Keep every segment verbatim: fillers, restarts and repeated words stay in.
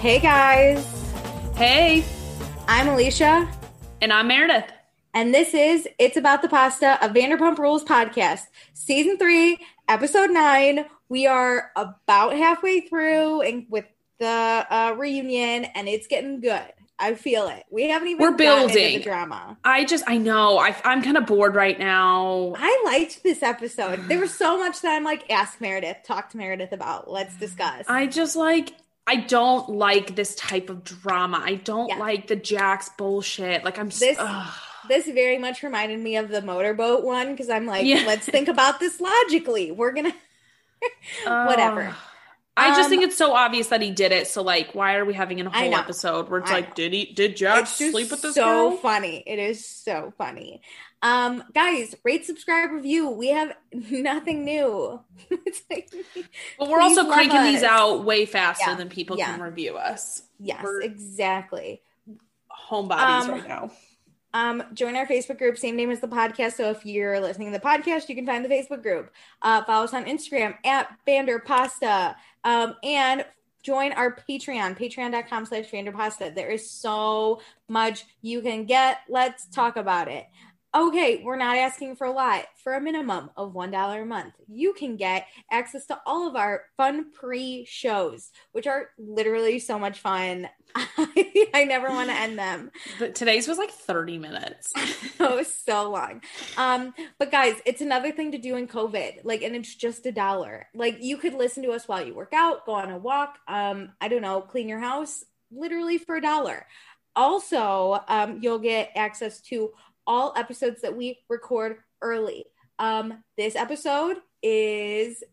Hey guys, Hey, I'm Alicia, and I'm Meredith. and this is It's About the Pasta, a Vanderpump Rules podcast, season three, episode nine. We are about halfway through and with the uh, reunion, and it's getting good. I feel it. We haven't even We're gotten into building. the drama. I just, I know, I, I'm kind of bored right now. I liked this episode. There was so much that I'm like, ask Meredith, talk to Meredith about. Let's discuss. I just like, I don't like this type of drama. I don't Yeah. like the Jax bullshit. Like I'm s- This ugh. this very much reminded me of the motorboat one because I'm like, Yeah. let's think about this logically. We're gonna whatever. Ugh. I just Um, think it's so obvious that he did it. So like, why are we having a I whole know. episode where it's I like, know. did he, did Jax It's just sleep with this so girl? funny. It is so funny. Um, guys, rate, subscribe, review. We have nothing new. It's like, But we're please also love cranking these us. out way faster Yeah. than people Yeah. can review us. Yes, We're exactly. homebodies Um, right now. Um, join our Facebook group, same name as the podcast. So if you're listening to the podcast, you can find the Facebook group. Uh, follow us on Instagram at Vanderpasta. Um, and join our Patreon, patreon.com slash Vanderpasta. There is so much you can get. Let's talk about it. Okay, we're not asking for a lot. For a minimum of one dollar a month, you can get access to all of our fun pre-shows, which are literally so much fun. I, I never want to end them. But today's was like thirty minutes. It was so long. Um, but guys, it's another thing to do in COVID. Like, and it's just a dollar. Like, you could listen to us while you work out, go on a walk, um, I don't know, clean your house, literally for a dollar. Also, um, you'll get access to all episodes that we record early. Um, this episode is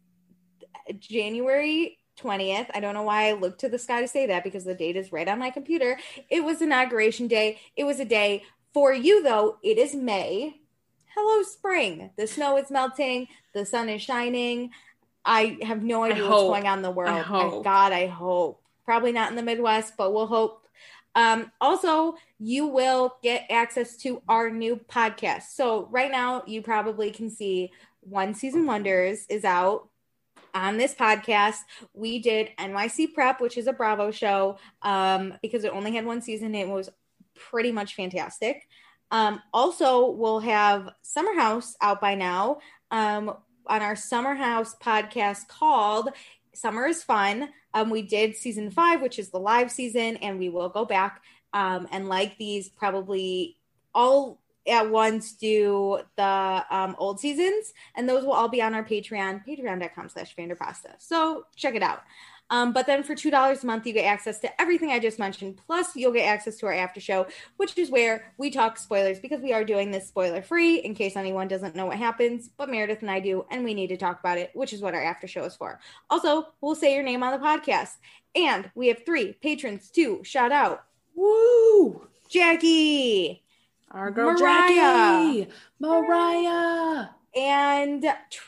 January twentieth. I don't know why I looked to the sky to say that because the date is right on my computer. It was inauguration day. It was a day for you, though. It is May. Hello, spring. The snow is melting. The sun is shining. I have no idea I what's hope. going on in the world. I hope. God, I hope. Probably not in the Midwest, but we'll hope. Um, also, you will get access to our new podcast. So right now, you probably can see One Season Wonders is out on this podcast. We did N Y C Prep, which is a Bravo show, um, because it only had one season. It was pretty much fantastic. Um, also, we'll have Summer House out by now um, on our Summer House podcast called Summer is Fun. Um, we did season five, which is the live season, and we will go back um, and like these probably all at once do the um, old seasons, and those will all be on our Patreon, patreon.com slash Vanderpasta. So check it out. Um, but then for two dollars a month, you get access to everything I just mentioned. Plus, you'll get access to our after show, which is where we talk spoilers because we are doing this spoiler free in case anyone doesn't know what happens. But Meredith and I do, and we need to talk about it, which is what our after show is for. Also, we'll say your name on the podcast. And we have three patrons to shout out. Woo! Jackie, Our girl Mariah. Jackie, Mariah, and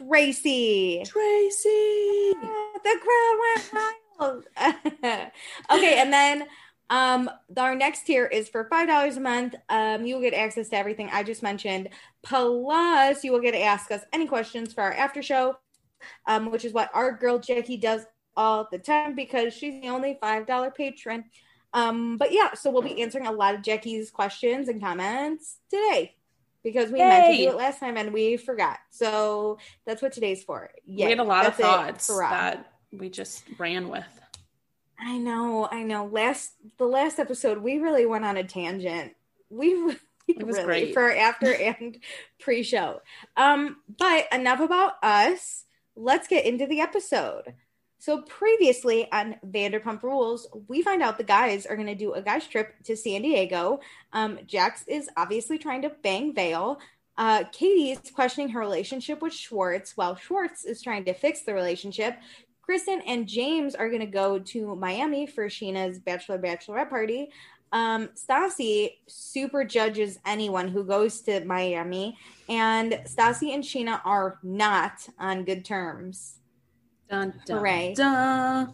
Tracy. Tracy. The crowd went wild. Okay, and then um, our next tier is for five dollars a month. Um, you will get access to everything I just mentioned. Plus, you will get to ask us any questions for our after show, um, which is what our girl Jackie does all the time because she's the only five dollar patron. Um, but yeah, so we'll be answering a lot of Jackie's questions and comments today because we Yay. meant to do it last time and we forgot. So that's what today's for. Yeah, We had a lot that's of it. thoughts Hurrah. that we just ran with. I know, I know. Last the last episode, we really went on a tangent. We really, It was really great. for our after and pre-show. Um, but enough about us. Let's get into the episode. So previously on Vanderpump Rules, we find out the guys are going to do a guys trip to San Diego. Um, Jax is obviously trying to bang Vale. Uh, Katie is questioning her relationship with Schwartz, while Schwartz is trying to fix the relationship. Kristen and James are going to go to Miami for Sheena's bachelor bachelorette party. Um, Stassi super judges anyone who goes to Miami, and Stassi and Sheena are not on good terms. Dun, dun, Hooray. dun.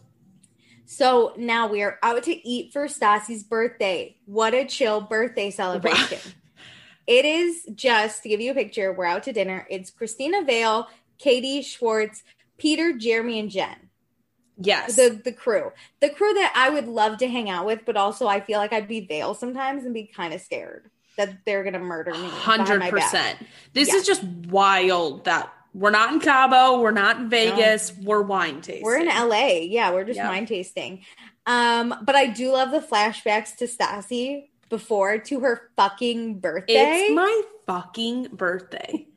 So now we are out to eat for Stassi's birthday. What a chill birthday celebration. It is just, to give you a picture, we're out to dinner. It's Christina Vale, Katie, Schwartz, Peter, Jeremy, and Jen. Yes. The the crew. The crew that I would love to hang out with, but also I feel like I'd be Vale sometimes and be kind of scared that they're going to murder me. one hundred percent. This yeah. is just wild that we're not in Cabo, we're not in Vegas, no. we're wine tasting. We're in L A. Yeah, we're just yep. wine tasting. Um, but I do love the flashbacks to Stassi before, to her fucking birthday. It's my fucking birthday.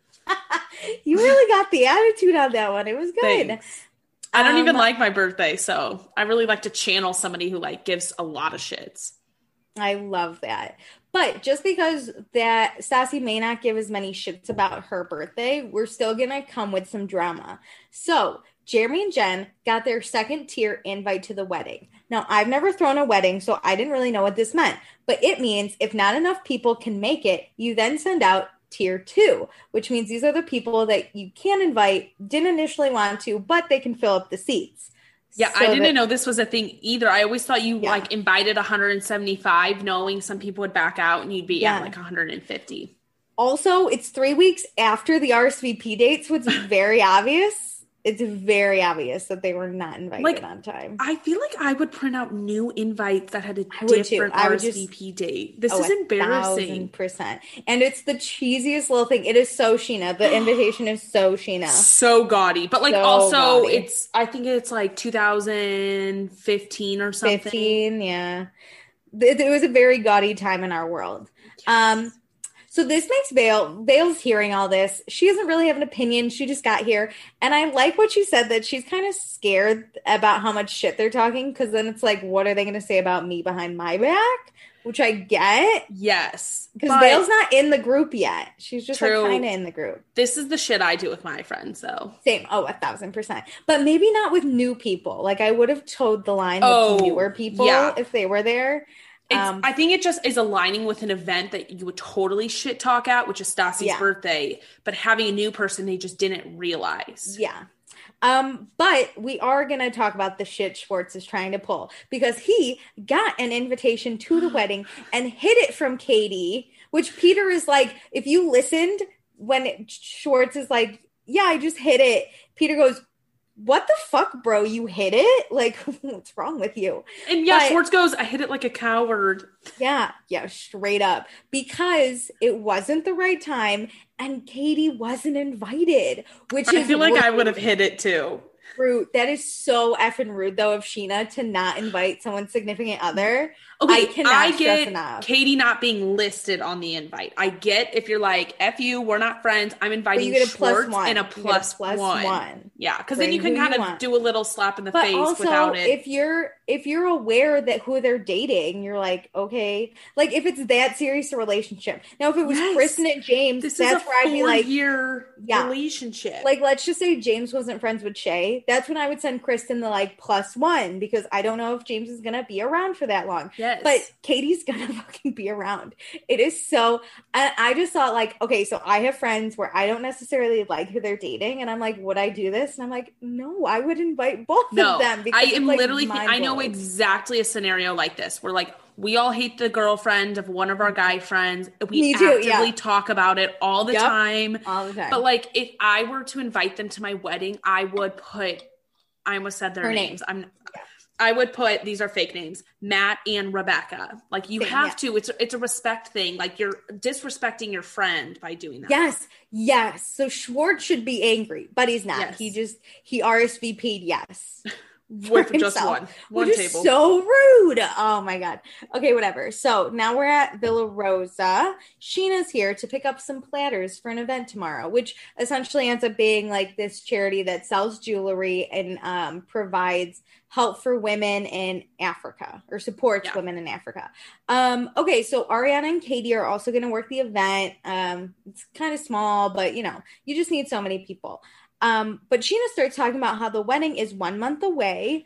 You really got the attitude on that one. It was good. Thanks. I don't um, even like my birthday, so I really like to channel somebody who like gives a lot of shits. I love that. But just because that Stassi may not give as many shits about her birthday, we're still going to come with some drama. So Jeremy and Jen got their second tier invite to the wedding. Now, I've never thrown a wedding, so I didn't really know what this meant. But it means if not enough people can make it, you then send out tier two, which means these are the people that you can invite, didn't initially want to, but they can fill up the seats. Yeah, so I didn't that, know this was a thing either. I always thought you yeah. like invited one hundred seventy-five, knowing some people would back out and you'd be yeah. at like one hundred fifty. Also, it's three weeks after the R S V P date, so it's very obvious. It's very obvious that they were not invited like, on time. I feel like I would print out new invites that had a different R S V P just, date. This oh, is embarrassing. Percent. And it's the cheesiest little thing. It is so Sheena. The invitation is so Sheena. So gaudy. But like so also gaudy. it's, I think it's like two thousand fifteen or something. fifteen, yeah. It, it was a very gaudy time in our world. Yes. Um, So this makes Vale, Vale's hearing all this. She doesn't really have an opinion. She just got here. And I like what she said, that she's kind of scared about how much shit they're talking. Because then it's like, what are they going to say about me behind my back? Which I get. Yes. Because Vale's not in the group yet. She's just true. like kind of in the group. This is the shit I do with my friends, though. Same. Oh, a thousand percent. But maybe not with new people. Like I would have towed the line oh, with newer people yeah. if they were there. Um, I think it just is aligning with an event that you would totally shit talk at, which is Stassi's yeah. birthday, but having a new person they just didn't realize. Yeah. Um, but we are going to talk about the shit Schwartz is trying to pull, because he got an invitation to the wedding and hid it from Katie, which Peter is like, if you listened when it, Schwartz is like, yeah, I just hid it. Peter goes, what the fuck, bro? You hit it? Like, what's wrong with you? And yeah, but, Schwartz goes, I hit it like a coward. Yeah, yeah, straight up. Because it wasn't the right time and Katie wasn't invited, which I is feel like rude. I would have hit it too. Rude. That is so effing rude, though, of Sheena to not invite someone's significant other. Okay, I cannot I stress get enough. Katie not being listed on the invite. I get if you're like, F you, we're not friends. I'm inviting you get a Schwartz plus one. and a plus, plus, a plus one. one. Yeah, because then you can kind of do a little slap in the but face also, without it. If you're if you're aware that who they're dating, you're like, okay, like if it's that serious a relationship. Now, if it was yes. Kristen and James, this that's is a where I'd be like, year yeah. relationship. Like, let's just say James wasn't friends with Shay. That's when I would send Kristen the like plus one, because I don't know if James is gonna be around for that long. Yes, but Katie's gonna fucking be around. It is so. And I just thought like, okay, so I have friends where I don't necessarily like who they're dating, and I'm like, would I do this? And I'm like, no, I would invite both no, of them. I am like literally. Th- I know exactly a scenario like this where like we all hate the girlfriend of one of our guy friends. We Me too, actively yeah. talk about it all the yep, time. all the time. But like, if I were to invite them to my wedding, I would put. I almost said their Her names. name. I'm. Yeah. I would put, these are fake names, Matt and Rebecca. Like you Same, have yeah. to, it's, it's a respect thing. Like you're disrespecting your friend by doing that. Yes. Yes. So Schwartz should be angry, but he's not. Yes. He just, he R S V P'd yes. With just one, one which table. Is so rude. Oh my God. Okay, whatever. So now we're at Villa Rosa. Sheena's here to pick up some platters for an event tomorrow, which essentially ends up being like this charity that sells jewelry and um, provides help for women in Africa, or supports yeah. women in Africa. Um, okay, so Ariana and Katie are also going to work the event. Um, it's kind of small, but you know, you just need so many people. Um, but Sheena starts talking about how the wedding is one month away.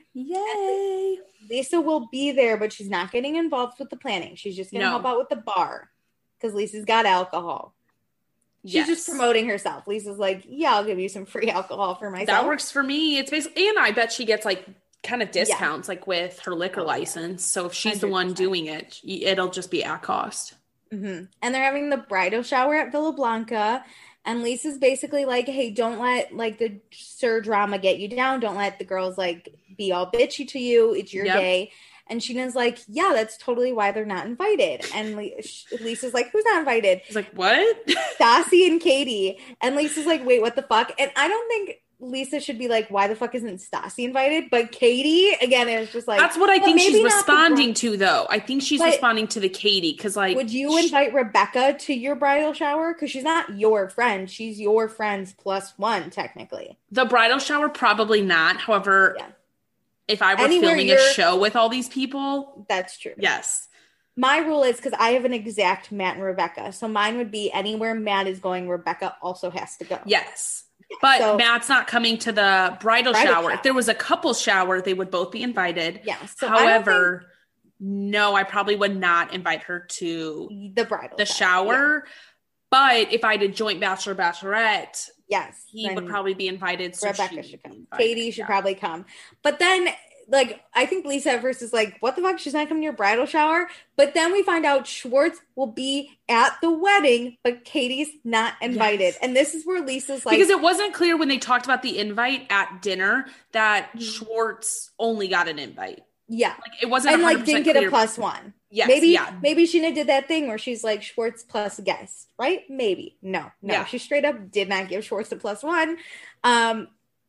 Yay! Lisa will be there, but she's not getting involved with the planning. She's just going to no. help out with the bar because Lisa's got alcohol. She's yes. just promoting herself. Lisa's like, yeah, I'll give you some free alcohol for myself. That works for me. It's basically, and I bet she gets like kind of discounts yeah. like with her liquor oh, license. Yeah. So if she's one hundred percent the one doing it, it'll just be at cost. Mm-hmm. And they're having the bridal shower at Villa Blanca. And Lisa's basically like, hey, don't let like the Sir drama get you down. Don't let the girls like be all bitchy to you. It's your Yep. day. And Sheena's like, yeah, that's totally why they're not invited. And Lisa's like, who's not invited? He's like, what? Stassi and Katie. And Lisa's like, wait, what the fuck? And I don't think Lisa should be like, why the fuck isn't Stassi invited? But Katie, again, is just like, that's what I think she's responding the, to, though. I think she's but responding to the Katie because, like, would you she, invite Rebecca to your bridal shower? Because she's not your friend; she's your friend's plus one, technically. The bridal shower, probably not. However, yeah. if I were Anywhere filming a show with all these people, that's true. Yes. My rule is because I have an exact Matt and Rebecca, so mine would be anywhere Matt is going, Rebecca also has to go. Yes. But so, Matt's not coming to the bridal, bridal shower. shower. If there was a couple shower, they would both be invited. Yeah. So However, think... no, I probably would not invite her to the bridal the shower. shower. Yeah. But if I did joint bachelor bachelorette, yes, he would probably be invited. So Rebecca should come. Katie should yeah. probably come. But then, like, I think Lisa at first is like, what the fuck? She's not coming to your bridal shower. But then we find out Schwartz will be at the wedding, but Katie's not invited. Yes. And this is where Lisa's like... Because it wasn't clear when they talked about the invite at dinner that mm-hmm. Schwartz only got an invite. Yeah. Like, it wasn't And, like, didn't get clear. a plus one. Yes, maybe, yeah. Maybe Sheena did that thing where she's like, Schwartz plus guest, right? Maybe. No, no. Yeah. She straight up did not give Schwartz a plus one. Um,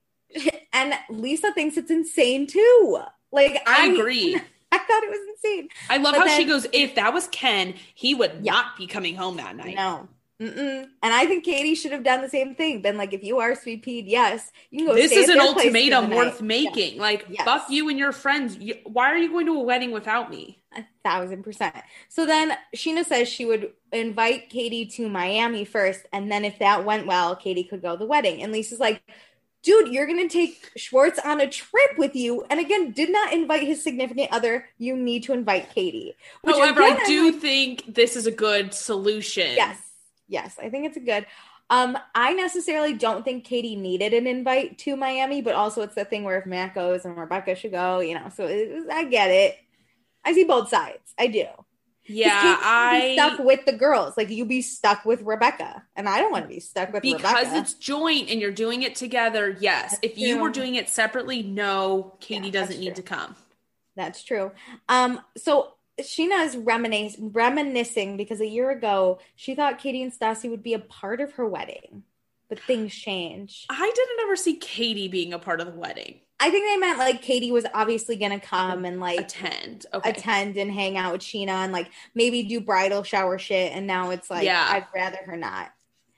and Lisa thinks it's insane, too. Like, I, I agree. I thought it was insane. I love but how then, she goes, if that was Ken, he would yeah. not be coming home that night. No. Mm-mm. And I think Katie should have done the same thing. Been like, if you are sweet peed, yes, you can go. This stay is at an their place ultimatum for the worth night. making. Yes. Like, yes. fuck you and your friends. You, why are you going to a wedding without me? A thousand percent. So then Sheena says she would invite Katie to Miami first. And then if that went well, Katie could go to the wedding. And Lisa's like, dude, you're going to take Schwartz on a trip with you. And again, did not invite his significant other. You need to invite Katie. Which However, again, I do like, think this is a good solution. Yes. Yes. I think it's a good. Um, I necessarily don't think Katie needed an invite to Miami, but also it's the thing where if Matt goes and Rebecca should go, you know, so it, I get it. I see both sides. I do. Yeah, I be stuck with the girls. Like you be stuck with Rebecca, and I don't want to be stuck with because Rebecca. Because it's joint and you're doing it together. Yes, that's if true. You were doing it separately, no, Katie yeah, doesn't need to come. That's true. Um, so Sheena is reminis- reminiscing because a year ago she thought Katie and Stassi would be a part of her wedding, but things change. I didn't ever see Katie being a part of the wedding. I think they meant like Katie was obviously going to come and like attend, okay. attend and hang out with Sheena and like maybe do bridal shower shit. And now it's like, yeah. I'd rather her not.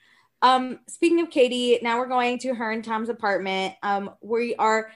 Um, speaking of Katie, now we're going to her and Tom's apartment. Um, we are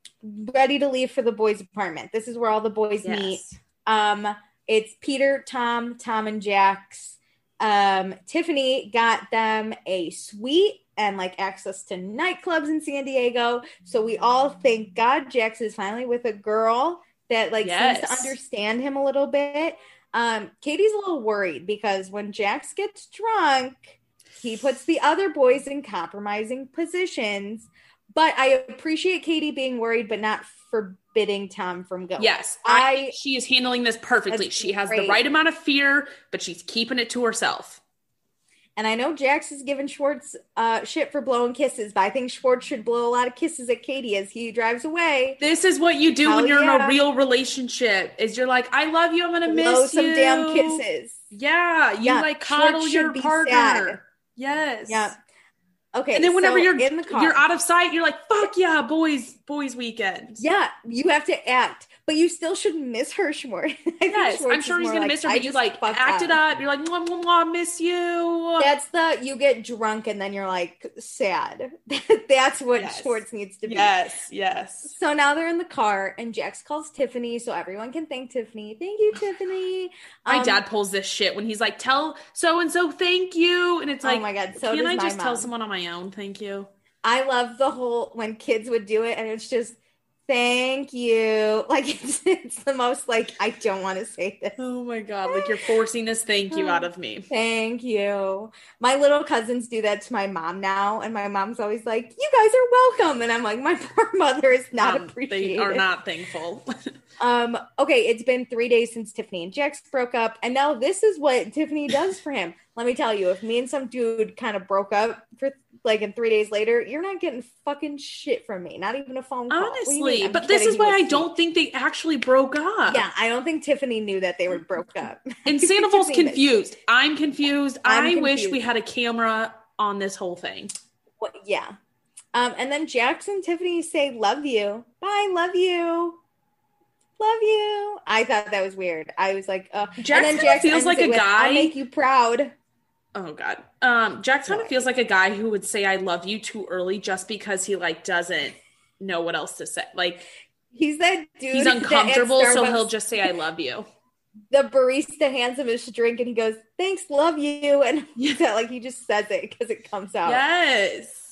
ready to leave for the boys' apartment. This is where all the boys yes. meet. Um, it's Peter, Tom, Tom and Jax. Um, Tiffany got them a suite and like access to nightclubs in San Diego. So we all thank God Jax is finally with a girl that like yes. seems to understand him a little bit. Um, Katie's a little worried because when Jax gets drunk, he puts the other boys in compromising positions. But I appreciate Katie being worried, but not forbidding Tom from going. Yes, I, I she is handling this perfectly. She has great. the right amount of fear, but she's keeping it to herself. And I know Jax is giving Schwartz uh, shit for blowing kisses, but I think Schwartz should blow a lot of kisses at Katie as he drives away. This is what you do Hell when you're yeah. in a real relationship, is you're like, I love you, I'm going to miss blow you. some damn kisses. Yeah, you yeah. like cuddle Schwartz your partner. Sad. Yes. Yeah. Okay. And then whenever so you're in the car, you're out of sight, you're like, fuck yeah, boys, boys weekend. Yeah, you have to act. But you still should miss her, Schwartz. Yes, I'm sure he's going like, to miss her, but you like act it up. You're like, mwah, mwah, mwah, miss you. That's the, you get drunk and then you're like sad. That's what yes. Schwartz needs to be. Yes, yes. So now they're in the car and Jax calls Tiffany so everyone can thank Tiffany. Thank you, Tiffany. My um, dad pulls this shit when he's like, tell so-and-so thank you. And it's like, oh my God, so can does I my just mom. tell someone on my own thank you? I love the whole, when kids would do it and it's just, thank you. Like, it's, it's the most, like, I don't want to say this. Oh, my God. Like, you're forcing this thank you out of me. Thank you. My little cousins do that to my mom now, and my mom's always like, you guys are welcome. And I'm like, my poor mother is not um, appreciated. They are not thankful. um. Okay, it's been three days since Tiffany and Jax broke up, and now this is what Tiffany does for him. Let me tell you, if me and some dude kind of broke up for like, and three days later, you're not getting fucking shit from me. Not even a phone call. Honestly, but this is why I don't think they actually broke up. Yeah, I don't think Tiffany knew that they were broke up. And Sandoval's confused. I'm confused. I'm I confused. wish we had a camera on this whole thing. Well, yeah. Um, and then Jax and Tiffany say, love you. Bye, love you. Love you. I thought that was weird. I was like, uh, Jax and then Jax feels like a with, guy. I'll make you proud. Oh God. Um, Jax kind of feels like a guy who would say I love you too early just because he like doesn't know what else to say. Like he's that dude. He's uncomfortable, so he'll just say I love you. The barista hands him his drink and he goes, thanks, love you. And yeah. like he just says it because it comes out. Yes.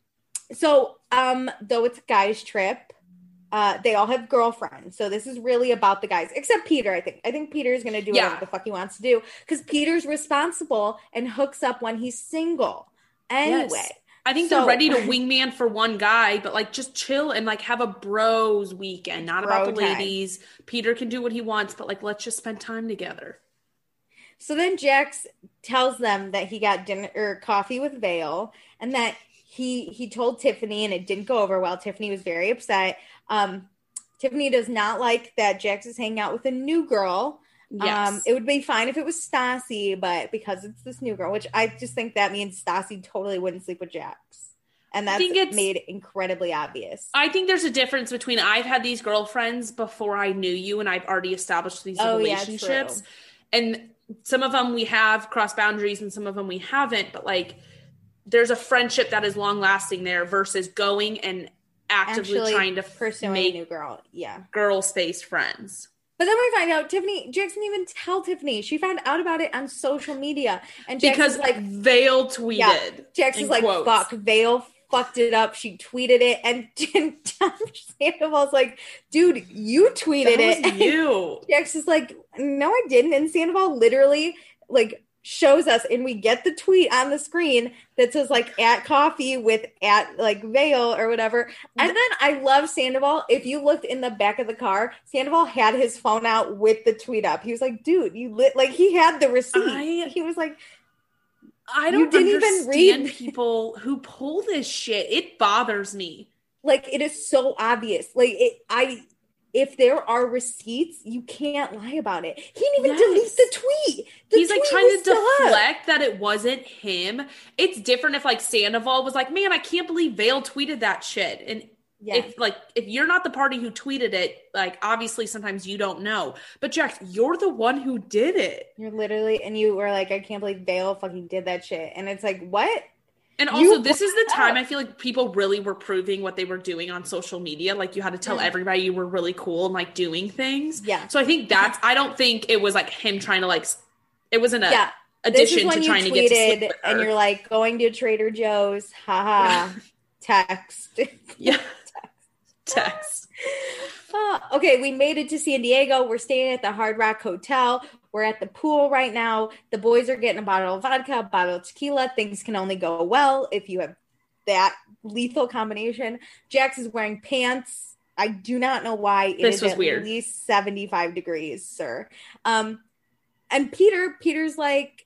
So um, though it's a guy's trip, Uh, they all have girlfriends. So this is really about the guys, except Peter, I think. I think Peter's going to do yeah. whatever the fuck he wants to do because Peter's responsible and hooks up when he's single. Anyway. Yes. I think so, they're ready to wingman for one guy, but like just chill and like have a bros weekend, not bro about the time. Ladies. Peter can do what he wants, but like let's just spend time together. So then Jax tells them that he got dinner or coffee with Vale and that he he told Tiffany and it didn't go over well. Tiffany was very upset. Um, Tiffany does not like that Jax is hanging out with a new girl. Yes. Um, it would be fine if it was Stassi, but because it's this new girl, which I just think that means Stassi totally wouldn't sleep with Jax. And that's made incredibly obvious. I think there's a difference between I've had these girlfriends before I knew you and I've already established these oh, relationships. Yeah, and some of them we have crossed boundaries and some of them we haven't, but like there's a friendship that is long lasting there versus going and actively Actually trying to pursue make a new girl. Yeah. Girl space friends. But then we find out Tiffany, Jax didn't even tell Tiffany. She found out about it on social media. And Jax because is like Vale tweeted. Yeah, Jax is like, quotes. fuck, Vale fucked it up. She tweeted it. And Tom Sandoval's like, dude, you tweeted that was it. You. Jax is like, no, I didn't. And Sandoval literally like shows us and we get the tweet on the screen that says like at coffee with at like Vale or whatever. And then I love Sandoval. If you looked in the back of the car, Sandoval had his phone out with the tweet up. He was like, dude, you lit like he had the receipt. I, he was like, I don't didn't even read people who pull this shit. It bothers me. Like it is so obvious. Like it I if there are receipts, you can't lie about it. He didn't even yes. delete the tweet. The He's tweet like trying to deflect up. that it wasn't him. It's different if like Sandoval was like, man, I can't believe Vale tweeted that shit. And yeah. if like, if you're not the party who tweeted it, like obviously sometimes you don't know, but Jax, you're the one who did it. You're literally, and you were like, I can't believe Vale fucking did that shit. And it's like, what? And also, you this is the time I feel like people really were proving what they were doing on social media. Like, you had to tell mm. everybody you were really cool and, like, doing things. Yeah. So I think that's, I don't think it was, like, him trying to, like, it wasn't a yeah. addition to trying to get to sleep with her. And you're like, going to Trader Joe's, haha, text. Yeah. text. Text. Uh, okay, we made it to San Diego. We're staying at the Hard Rock Hotel. We're at the pool right now. The boys are getting a bottle of vodka, a bottle of tequila. Things can only go well if you have that lethal combination. Jax is wearing pants. I do not know why. It this is was at weird. least seventy-five degrees, sir. Um, and Peter, Peter's like,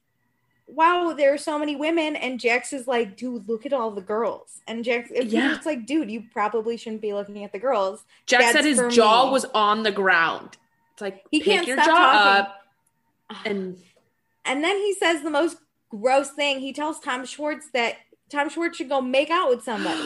wow, there are so many women. And Jax is like, dude, look at all the girls. And Jax, and yeah. Peter's like, dude, you probably shouldn't be looking at the girls. Jax That's said his jaw me. was on the ground. It's like, he pick can't your stop jaw talking. up. And and then he says the most gross thing. He tells Tom Schwartz that Tom Schwartz should go make out with somebody.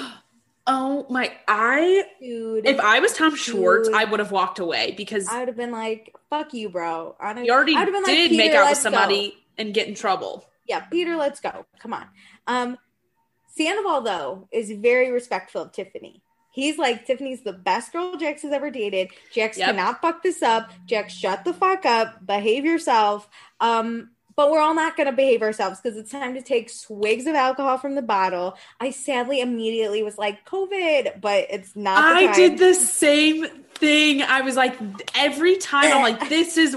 Oh my, I, dude. If I was Tom dude, Schwartz, I would have walked away because I would have been like, fuck you, bro. I he already been did like, make out with somebody go. and get in trouble. Yeah, Peter, let's go. Come on. Um, Sandoval, though, is very respectful of Tiffany. He's like, Tiffany's the best girl Jax has ever dated. Jax yep. cannot fuck this up. Jax, shut the fuck up. Behave yourself. Um, but we're all not going to behave ourselves because it's time to take swigs of alcohol from the bottle. I sadly immediately was like, COVID, but it's not the I time. did the same thing. I was like, every time I'm like, this is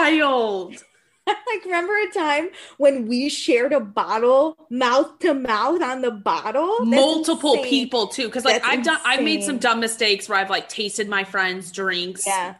wild. Like, remember a time when we shared a bottle mouth to mouth on the bottle? That's multiple insane. people too, because like That's I've done insane. I've made some dumb mistakes where I've like tasted my friends' drinks yeah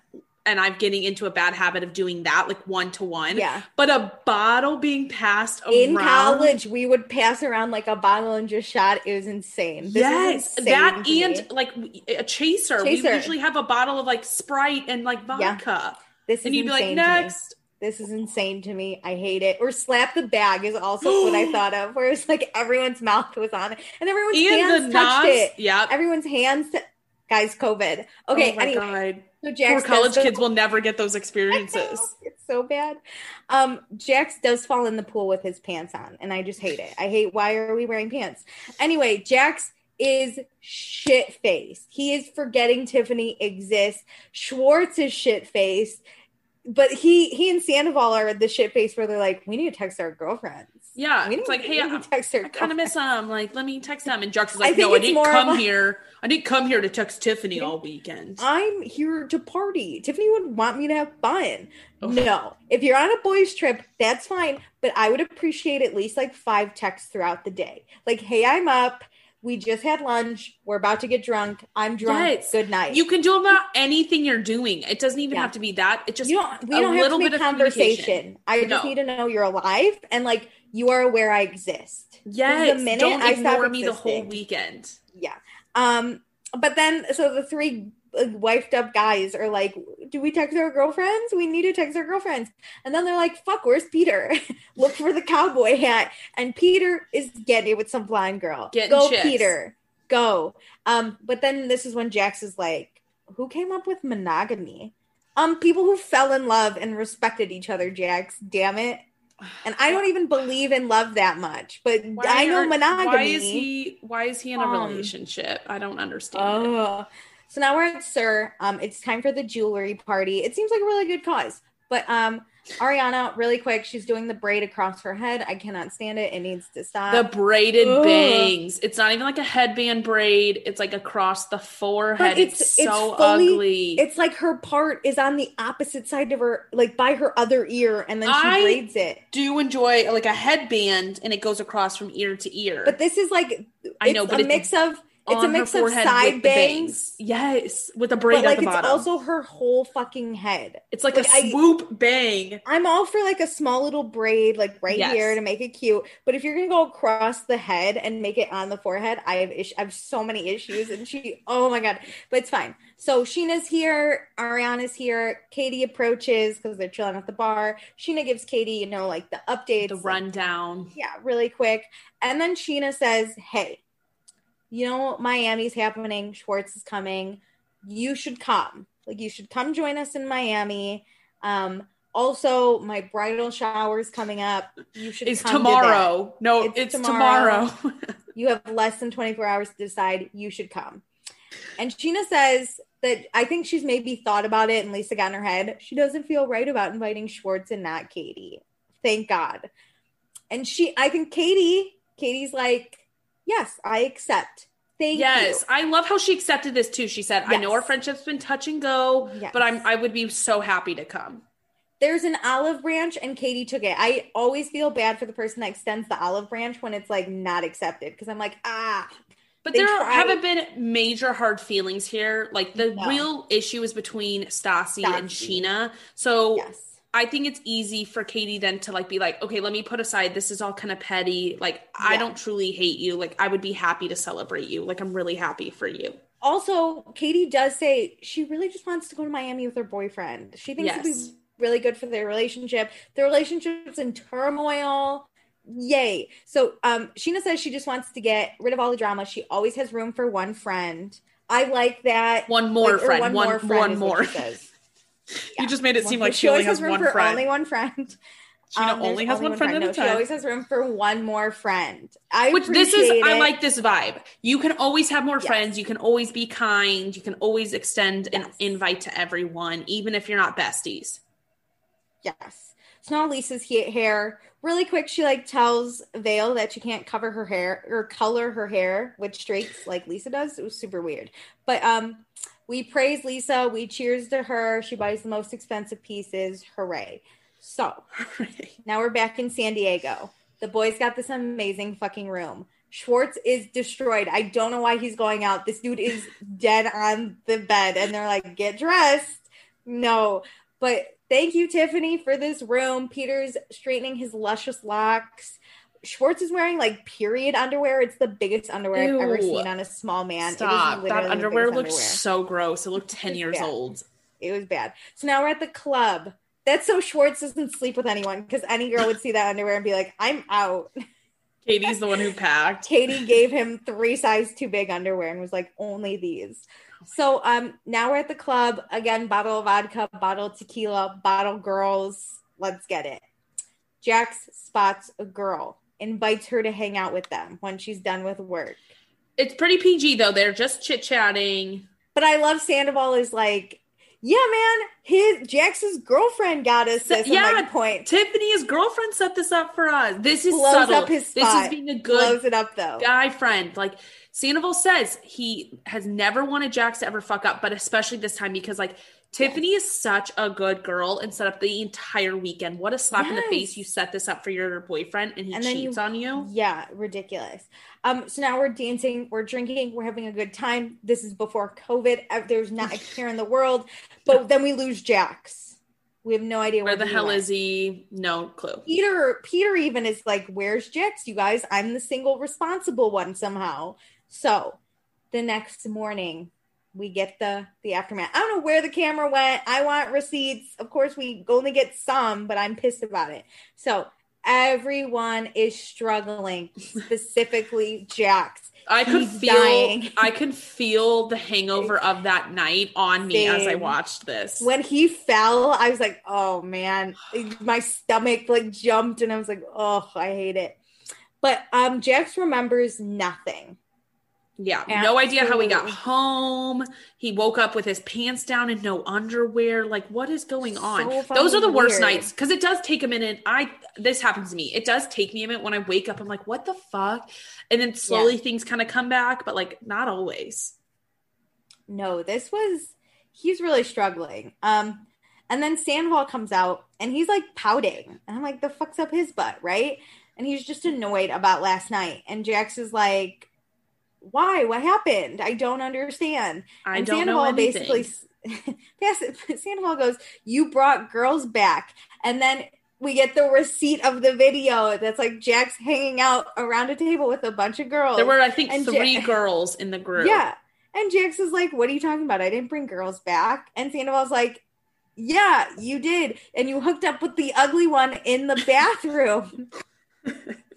and I'm getting into a bad habit of doing that, like one to one. Yeah. But a bottle being passed around. In college, we would pass around like a bottle and just shot. It was insane. This yes. insane that and me. like a chaser. chaser. We usually have a bottle of like Sprite and like vodka. Yeah. This is and you'd be like, insane next. This is insane to me. I hate it. Or slap the bag is also what I thought of, where it's like everyone's mouth was on it and everyone's and hands touched Nas, it. Yeah. Everyone's hands. T- Guys, COVID. Okay. Oh my anyway. God. So Jax Poor college does, kids will never get those experiences. It's so bad. Um, Jax does fall in the pool with his pants on, and I just hate it. I hate, why are we wearing pants? Anyway, Jax is shit-faced. He is forgetting Tiffany exists. Schwartz is shit-faced. But he he and Sandoval are the shit face where they're like, we need to text our girlfriends. Yeah, we need, it's like, hey, I, text our I kind of miss them. Like, let me text them. And Jax is like, I no, I didn't come like, here. I didn't come here to text Tiffany all weekend. I'm here to party. Tiffany would want me to have fun. Oh. No, if you're on a boys trip, that's fine. But I would appreciate at least like five texts throughout the day. Like, hey, I'm up. We just had lunch. We're about to get drunk. I'm drunk. Yes. Good night. You can do about anything you're doing. It doesn't even yeah. have to be that. It just you don't. We don't have to make conversation. I just no. need to know you're alive and like you are aware I exist. Yes. The minute don't I ignore me existing, the whole weekend. Yeah. Um. But then, so the three like, wifed up guys are like, do we text our girlfriends? We need to text our girlfriends. And then they're like, fuck, where's Peter? Look for the cowboy hat. And Peter is getting it with some blind girl. Getting Go, chicks. Peter. Go. Um, but then this is when Jax is like, who came up with monogamy? Um, people who fell in love and respected each other, Jax. Damn it. And I don't even believe in love that much, but why I know are, monogamy. Why is he? Why is he in a um, relationship? I don't understand. Oh, so now we're at Sir. Um, it's time for the jewelry party. It seems like a really good cause, but um, Ariana, really quick, she's doing the braid across her head. I cannot stand it. It needs to stop. The braided Ugh. bangs. It's not even like a headband braid. It's like across the forehead. It's, it's so it's fully, ugly. It's like her part is on the opposite side of her, like by her other ear, and then she I braids it. Do enjoy like a headband, and it goes across from ear to ear. But this is like I know, but a mix of. It's a mix of side bangs. bangs. Yes, with a braid but, like, at the it's bottom. also her whole fucking head. It's like, like a swoop I, bang. I'm all for like a small little braid, like right yes. here to make it cute. But if you're gonna go across the head and make it on the forehead, I have is- I have so many issues. And she, oh my god, but it's fine. So Sheena's here, Ariana's here. Katie approaches because they're chilling at the bar. Sheena gives Katie, you know, like the updates, the rundown. Like, yeah, really quick. And then Sheena says, "Hey, you know, Miami's happening. Schwartz is coming. You should come. Like, you should come join us in Miami. Um, also, my bridal shower is coming up. You should it's come tomorrow. To no, it's, it's tomorrow. tomorrow. You have less than twenty-four hours to decide. You should come." And Sheena says that I think she's maybe thought about it and Lisa got in her head. She doesn't feel right about inviting Schwartz and not Katie. Thank God. And she, I think Katie, Katie's like, yes, I accept. Thank yes, you. Yes, I love how she accepted this too. She said, yes. I know our friendship's been touch and go, yes. but I'm I would be so happy to come. There's an olive branch and Katie took it. I always feel bad for the person that extends the olive branch when it's like not accepted because I'm like, ah. But there tried. haven't been major hard feelings here. Like the no. real issue is between Stassi, Stassi. and Sheena. So yes. I think it's easy for Katie then to like be like, okay, let me put aside. This is all kind of petty. Like, yeah. I don't truly hate you. Like, I would be happy to celebrate you. Like, I'm really happy for you. Also, Katie does say she really just wants to go to Miami with her boyfriend. She thinks yes. it'd be really good for their relationship. Their relationship's in turmoil. Yay. So, um, Sheena says she just wants to get rid of all the drama. She always has room for one friend. I like that. One more like, friend. One, one more friend. One more. Yeah. You just made it seem like she, she only has has room one for friend. Only one friend. She um, only has only one friend, friend at a time. No, she always has room for one more friend. I Which this is, it. I like this vibe. You can always have more yes. friends. You can always be kind. You can always extend yes. an invite to everyone, even if you're not besties. Yes. So now Lisa's he- hair. Really quick, she like tells Vale that she can't cover her hair or color her hair with streaks like Lisa does. It was super weird. But um, we praise Lisa. We cheers to her. She buys the most expensive pieces. Hooray. So Hooray. Now we're back in San Diego. The boys got this amazing fucking room. Schwartz is destroyed. I don't know why he's going out. This dude is dead on the bed. And they're like, get dressed. No, but thank you, Tiffany, for this room. Peter's straightening his luscious locks. Schwartz is wearing like period underwear. It's the biggest underwear Ew. I've ever seen on a small man. Stop. That underwear looked underwear. so gross. It looked ten years bad. old. It was bad. So now we're at the club. That's so Schwartz doesn't sleep with anyone, because any girl would see that underwear and be like, I'm out. Katie's the one who packed. Katie gave him three size too big underwear and was like, only these. So um, now we're at the club. Again, bottle of vodka, bottle of tequila, bottle girls. Let's get it. Jax spots a girl, invites her to hang out with them when she's done with work. It's pretty P G, though. They're just chit-chatting. But I love Sandoval is like, yeah, man, his Jax's girlfriend got us this. Yeah, like, point. Tiffany's girlfriend set this up for us. This is Blows subtle. Up his spot. This is being a good Blows it up, though. guy friend. Like, Sandoval says he has never wanted Jax to ever fuck up, but especially this time because, like, Tiffany yes. is such a good girl and set up the entire weekend. What a slap yes. in the face. You set this up for your boyfriend and he and cheats you, on you. Yeah, ridiculous. Um, so now we're dancing, we're drinking, we're having a good time. This is before COVID. There's not a care in the world. But then we lose Jax. We have no idea where, where the hell went. Is he. No clue. Peter, Peter even is like, where's Jax, you guys? I'm the single responsible one somehow. So the next morning, we get the the aftermath. I don't know where the camera went. I want receipts. Of course, we only get some, but I'm pissed about it. So everyone is struggling, specifically Jax. I could He's feel dying. I could feel the hangover of that night on me Same. As I watched this. When he fell, I was like, oh man, my stomach like jumped and I was like, oh, I hate it. But um, Jax remembers nothing. Yeah, Absolutely. No idea how he got home. He woke up with his pants down and no underwear. Like, what is going on? So Those are the worst weird. Nights because it does take a minute. I this happens to me. It does take me a minute when I wake up. I'm like, what the fuck? And then slowly yeah. things kind of come back, but like not always. No, this was he's really struggling. Um, and then Sandoval comes out and he's like pouting, and I'm like, the fuck's up his butt, right? And he's just annoyed about last night. And Jax is like, why? What happened? I don't understand. I and don't Sandoval know anything. Basically, Sandoval goes, you brought girls back. And then we get the receipt of the video that's like Jax hanging out around a table with a bunch of girls. There were, I think, and three ja- girls in the group. Yeah. And Jax is like, what are you talking about? I didn't bring girls back. And Sandoval's like, yeah, you did. And you hooked up with the ugly one in the bathroom. And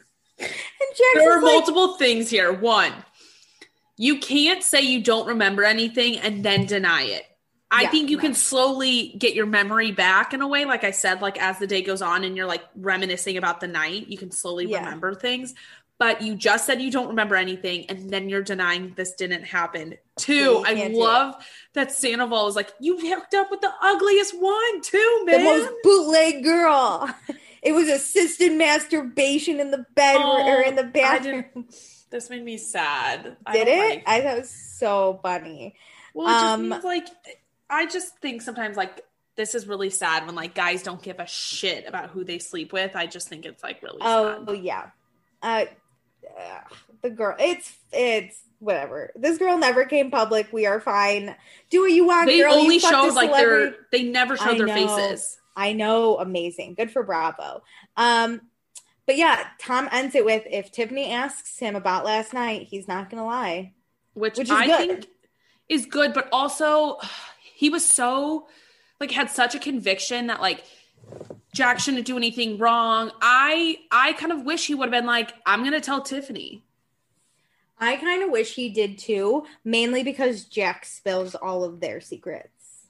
Jax there are like, multiple things here. One, you can't say you don't remember anything and then deny it. I yeah, think you no. can slowly get your memory back in a way. Like I said, like as the day goes on and you're like reminiscing about the night, you can slowly yeah. remember things. But you just said you don't remember anything and then you're denying this didn't happen. Two, I love that Sandoval is like, you hooked up with the ugliest one too, man. The most bootleg girl. It was assisted masturbation in the bed oh, or in the bathroom. This made me sad. Did I it? Like... I thought it was so funny. Well, it um, just means like, I just think sometimes like this is really sad when like guys don't give a shit about who they sleep with. I just think it's like really oh, sad. Oh yeah. Uh, uh, the girl, it's, it's whatever. This girl never came public. We are fine. Do what you want, they girl. Only you showed like their, they never showed their faces. I know. Amazing. Good for Bravo. Um, But yeah, Tom ends it with, if Tiffany asks him about last night, he's not going to lie. Which, Which is I good. think is good, but also he was so, like, had such a conviction that, like, Jack shouldn't do anything wrong. I I kind of wish he would have been like, I'm going to tell Tiffany. I kind of wish he did too, mainly because Jack spills all of their secrets.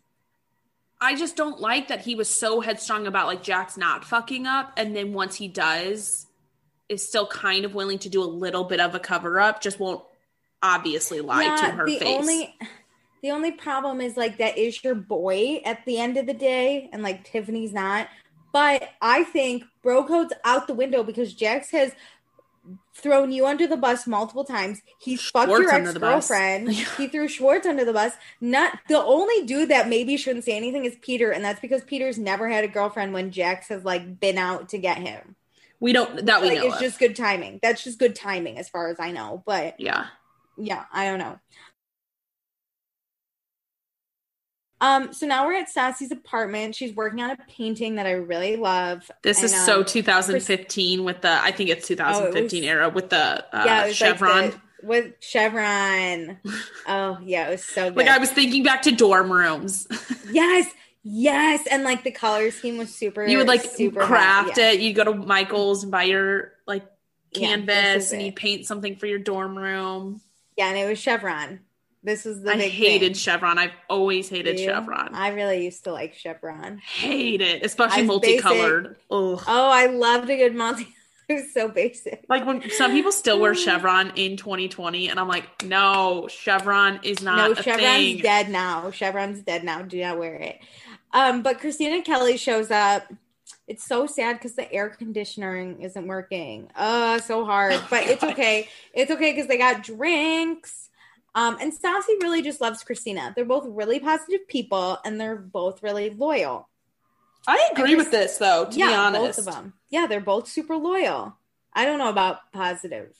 I just don't like that he was so headstrong about like Jack's not fucking up. And then once he does, is still kind of willing to do a little bit of a cover up, just won't obviously lie yeah, to her the face. Only, the only problem is like that is your boy at the end of the day. And like Tiffany's not. But I think bro code's out the window because Jax has thrown you under the bus multiple times. He's fucked Schwartz your ex-girlfriend. He threw Schwartz under the bus. Not the only dude that maybe shouldn't say anything is Peter, and that's because Peter's never had a girlfriend when Jax has like been out to get him. We don't that we like, know. It's of. just good timing. That's just good timing as far as I know. But yeah, yeah, I don't know. Um, so now we're at Stassi's apartment. She's working on a painting that I really love. This and, is um, so two thousand fifteen Chris- with the, I think it's two thousand fifteen oh, it was, era with the uh, yeah, chevron. Like the, with chevron. Oh, yeah, it was so good. Like I was thinking back to dorm rooms. Yes. Yes. And like the color scheme was super. You would like super craft yeah. it. You'd go to Michael's and buy your like canvas yeah, and you'd paint something for your dorm room. Yeah. And it was chevron. This is the I big hated thing. Chevron. I've always hated chevron. I really used to like chevron. Hate it, especially multicolored. Oh, I loved a good multi. It was so basic. Like when some people still wear chevron in twenty twenty, and I'm like, no, chevron is not. No, a chevron's thing. dead now. Chevron's dead now. Do not wear it. Um, but Christina Kelly shows up. It's so sad because the air conditioning isn't working. Uh, so hard. Oh but God. It's okay. It's okay because they got drinks. Um, and Stassi really just loves Christina. They're both really positive people, and they're both really loyal. I agree with this, though, to yeah, be honest. Both of them. Yeah, they're both super loyal. I don't know about positive.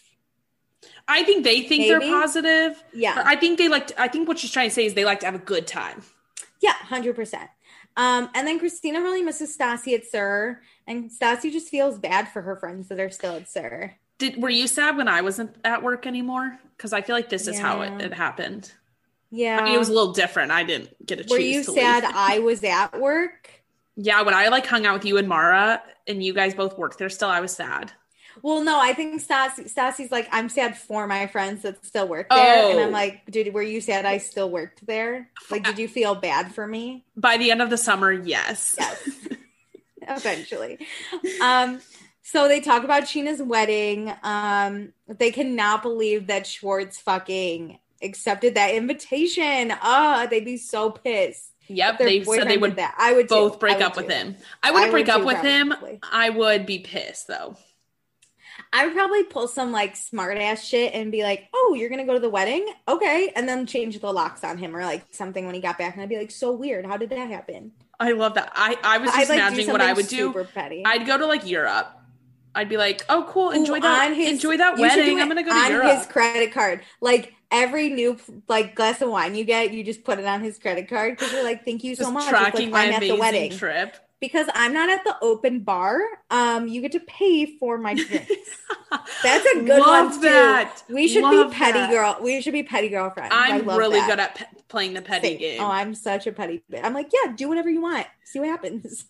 I think they think Maybe? they're positive. Yeah. I think they like, to, I think what she's trying to say is they like to have a good time. Yeah, one hundred percent. Um, and then Christina really misses Stassi at SUR, and Stassi just feels bad for her friends that are still at SUR. Did, were you sad when I wasn't at work anymore? Because I feel like this is yeah. how it, it happened. Yeah. I mean, it was a little different. I didn't get a Were chance you to sad leave. I was at work? Yeah, when I like hung out with you and Mara and you guys both worked there still, I was sad. Well, no, I think Stassi, Stassi's like, I'm sad for my friends that still work there. Oh. And I'm like, dude, were you sad I still worked there? Like, did you feel bad for me? By the end of the summer, yes. Yes. Eventually. Um, So they talk about Scheana's wedding. Um, they cannot believe that Schwartz fucking accepted that invitation. Ah, oh, they'd be so pissed. Yep, they said they would that. I would both too. break would up too. with him. I wouldn't I break would up too, with probably. him. I would be pissed though. I would probably pull some like smart ass shit and be like, "Oh, you're gonna go to the wedding? Okay," and then change the locks on him or like something when he got back, and I'd be like, "So weird. How did that happen?" I love that. I I was just I'd, like, imagining what I would do. Super petty. I'd go to like Europe. I'd be like, oh, cool. Enjoy Ooh, that. His, enjoy that wedding. I'm going to go to on Europe. On his credit card. Like every new like glass of wine you get, you just put it on his credit card because you're like, thank you just so much. Tracking like, my I'm at the wedding trip. Because I'm not at the open bar. Um, you get to pay for my drinks. That's a good love one too. That. We should love be petty that. girl. We should be petty girlfriends. I'm really that. good at pe- playing the petty Same. game. Oh, I'm such a petty bitch. I'm like, yeah, do whatever you want. See what happens.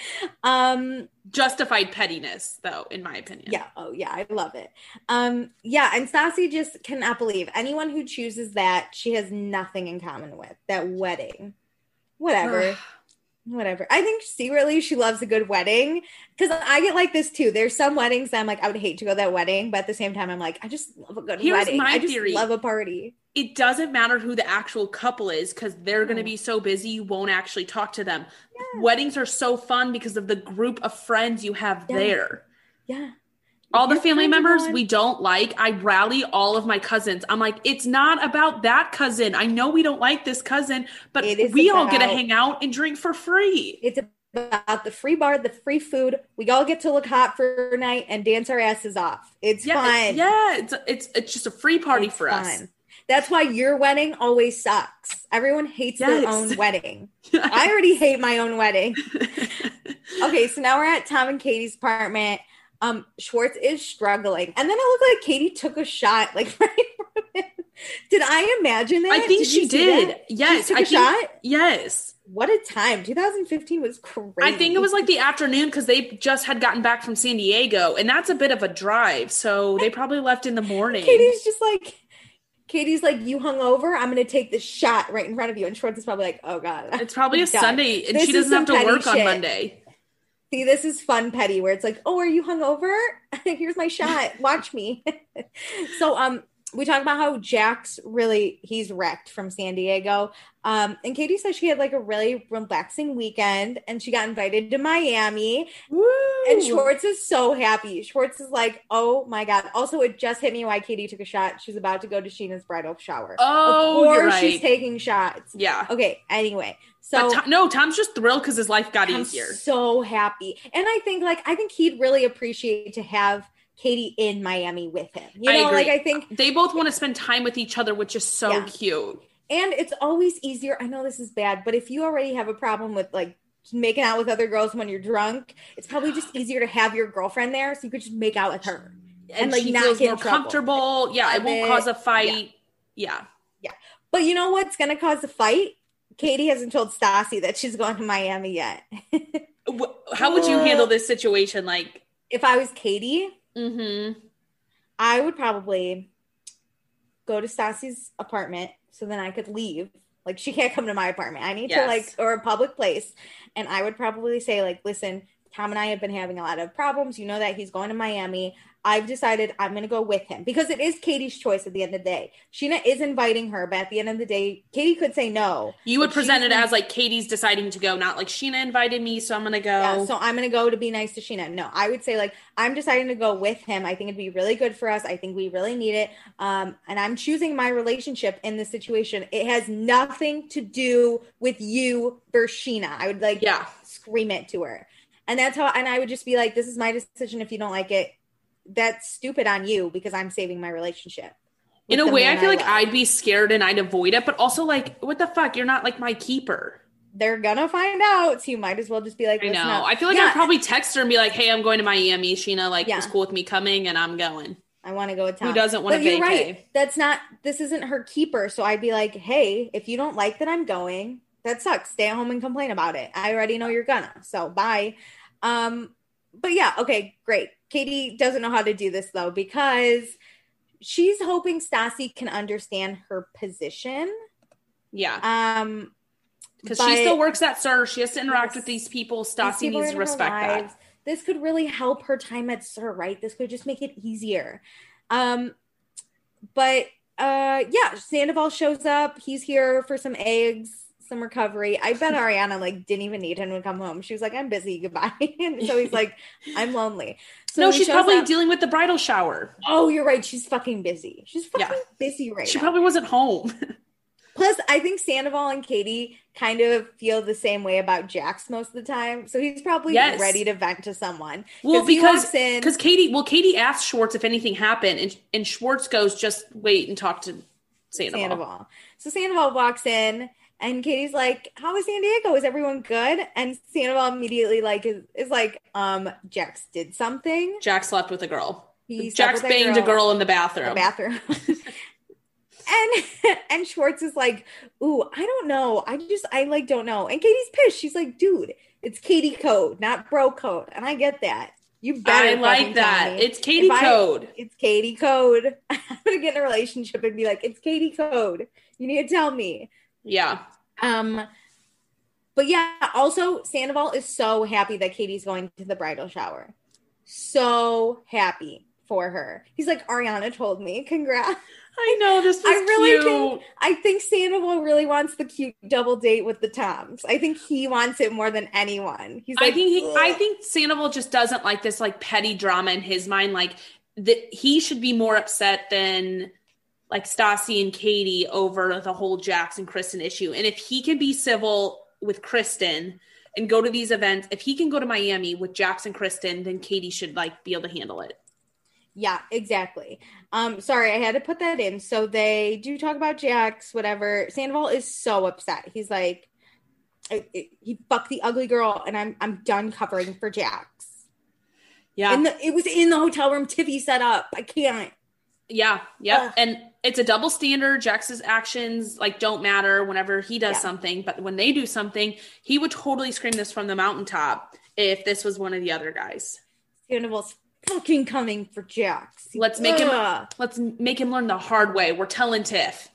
um, Justified pettiness, though, in my opinion. Yeah. Oh, yeah. I love it. Um, yeah. And Stassi just cannot believe anyone who chooses that she has nothing in common with that wedding. Whatever. Whatever. I think secretly she loves a good wedding because I get like this too. There's some weddings that I'm like, I would hate to go to that wedding, but at the same time, I'm like, I just love a good Here's wedding. My I just theory. love a party. It doesn't matter who the actual couple is because they're going to be so busy you won't actually talk to them. Yeah. Weddings are so fun because of the group of friends you have yeah. there. Yeah. All the family members we don't like, I rally all of my cousins. I'm like, it's not about that cousin. I know we don't like this cousin, but we all get to hang out and drink for free. It's about the free bar, the free food. We all get to look hot for a night and dance our asses off. It's yeah, fun. Yeah, it's it's it's just a free party it's for fun. us. That's why your wedding always sucks. Everyone hates yes. their own wedding. I already hate my own wedding. Okay, so now we're at Tom and Katie's apartment. Um, Schwartz is struggling. And then it looked like Katie took a shot, like right from him. Did I imagine that? I think did she did. That? Yes. She took I a think, shot? Yes. What a time. twenty fifteen was crazy. I think it was like the afternoon because they just had gotten back from San Diego, and that's a bit of a drive. So they probably left in the morning. Katie's just like, Katie's like, you hungover? I'm going to take this shot right in front of you. And Schwartz is probably like, oh God. It's probably a God. Sunday, and this she doesn't have to work shit. on Monday. See, this is fun petty where it's like, oh, are you hungover? Here's my shot. Watch me. So um, we talk about how Jax really, he's wrecked from San Diego. Um, and Katie says she had like a really relaxing weekend and she got invited to Miami. Woo! And Schwartz is so happy. Schwartz is like, oh my God. Also, it just hit me why Katie took a shot. She's about to go to Scheana's bridal shower. Oh, Before you're right. she's taking shots. Yeah. Okay. Anyway. So Tom, no, Tom's just thrilled because his life got Tom's easier. So happy. And I think like, I think he'd really appreciate to have Katie in Miami with him. You know, I agree. like I think they both want to spend time with each other, which is so yeah. cute. And it's always easier. I know this is bad, but if you already have a problem with like making out with other girls when you're drunk, it's probably just easier to have your girlfriend there so you could just make out with her. And, and like she not feels get more comfortable. Yeah, it won't it. cause a fight. Yeah. yeah. Yeah. But you know what's going to cause a fight? Katie hasn't told Stassi that she's going to Miami yet. How would you handle this situation? Like, if I was Katie, mm-hmm. I would probably go to Stassi's apartment so then I could leave. Like, she can't come to my apartment. I need yes. to, like, or a public place. And I would probably say, like, listen, Tom and I have been having a lot of problems. You know that he's going to Miami. I've decided I'm going to go with him because it is Katie's choice at the end of the day. Scheana is inviting her, but at the end of the day, Katie could say no. You would present it as like Katie's deciding to go, not like Scheana invited me, so I'm going to go. Yeah, so I'm going to go to be nice to Scheana. No, I would say like, I'm deciding to go with him. I think it'd be really good for us. I think we really need it. Um, and I'm choosing my relationship in this situation. It has nothing to do with you versus Scheana. I would like yeah. scream it to her. And that's how, and I would just be like, this is my decision. If you don't like it, that's stupid on you because I'm saving my relationship. In a way, I feel I like love. I'd be scared and I'd avoid it, but also like, what the fuck? You're not like my keeper. They're gonna find out. So you might as well just be like, I know. Up. I feel like yeah. I'd probably text her and be like, hey, I'm going to Miami. Scheana like yeah. was cool with me coming and I'm going. I want to go with Tom. Who doesn't want to vacay? Right. That's not, this isn't her keeper. So I'd be like, hey, if you don't like that I'm going, that sucks. Stay at home and complain about it. I already know you're gonna. So bye. Um, but yeah, okay, great. Katie doesn't know how to do this though, because she's hoping Stassi can understand her position. Yeah. Um, because she still works at S U R. She has to interact yes, with these people. Stassi people needs to respect that. This could really help her time at S U R, right? This could just make it easier. Um, but uh, yeah, Sandoval shows up. He's here for some eggs. Some recovery. I bet Ariana like didn't even need him to come home. She was like, I'm busy, goodbye. And so he's like, I'm lonely. So no, she's probably up, dealing with the bridal shower. Oh, you're right. She's fucking busy. She's fucking yeah. busy right she now. She probably wasn't home. Plus, I think Sandoval and Katie kind of feel the same way about Jax most of the time. So he's probably yes. ready to vent to someone. Well, because because Katie, well, Katie asked Schwartz if anything happened, and, and Schwartz goes, just wait and talk to Sandoval. Sandoval. So Sandoval walks in. And Katie's like, how is San Diego? Is everyone good? And Sandoval immediately like is, is like, um, Jax did something. Jax slept with a girl. He Jax banged a girl, a girl in the bathroom. The bathroom. and and Schwartz is like, ooh, I don't know. I just I like don't know. And Katie's pissed. She's like, dude, it's Katie code, not bro code. And I get that. You better. I like that. It's Katie if code. I, it's Katie code. I'm gonna get in a relationship and be like, it's Katie code. You need to tell me. Yeah. Um, but yeah, also Sandoval is so happy that Katie's going to the bridal shower. So happy for her. He's like, Ariana told me. Congrats. I know, this was I really cute. Think, I think Sandoval really wants the cute double date with the Toms. I think he wants it more than anyone. He's like, I think he, I think Sandoval just doesn't like this like petty drama in his mind. Like that he should be more upset than like Stassi and Katie over the whole Jax and Kristen issue. And if he can be civil with Kristen and go to these events, if he can go to Miami with Jax and Kristen, then Katie should like be able to handle it. Yeah, exactly. Um, sorry, I had to put that in. So they do talk about Jax, whatever. Sandoval is so upset. He's like, I, I, he fucked the ugly girl and I'm, I'm done covering for Jax. Yeah. And the, it was in the hotel room Tiffy set up. I can't. Yeah, yeah, and it's a double standard. Jax's actions like don't matter whenever he does yeah. something, but when they do something, he would totally scream this from the mountaintop if this was one of the other guys. Sandoval's fucking coming for Jax. Let's make Ugh. him. Let's make him learn the hard way. We're telling Tiff.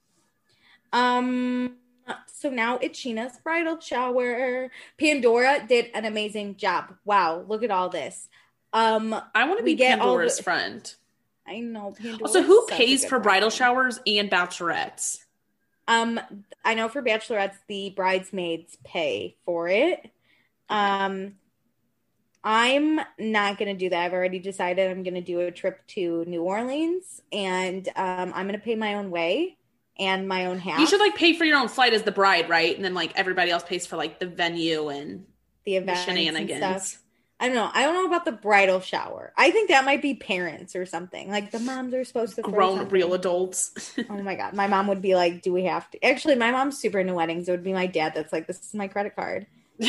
Um. So now it's Scheana's bridal shower. Pandora did an amazing job. Wow, look at all this. Um, I want to be Pandora's the- friend. I know. Pandora also, who pays for bridal showers and bachelorettes? Um, I know for bachelorettes, the bridesmaids pay for it. Um, I'm not going to do that. I've already decided I'm going to do a trip to New Orleans, and um, I'm going to pay my own way and my own half. You should like pay for your own flight as the bride, right? And then like everybody else pays for like the venue and the events the shenanigans. And stuff. I don't know. I don't know about the bridal shower. I think that might be parents or something. Like the moms are supposed to grown real adults. Oh my God. My mom would be like, do we have to? Actually, my mom's super into weddings. It would be my dad that's like, this is my credit card.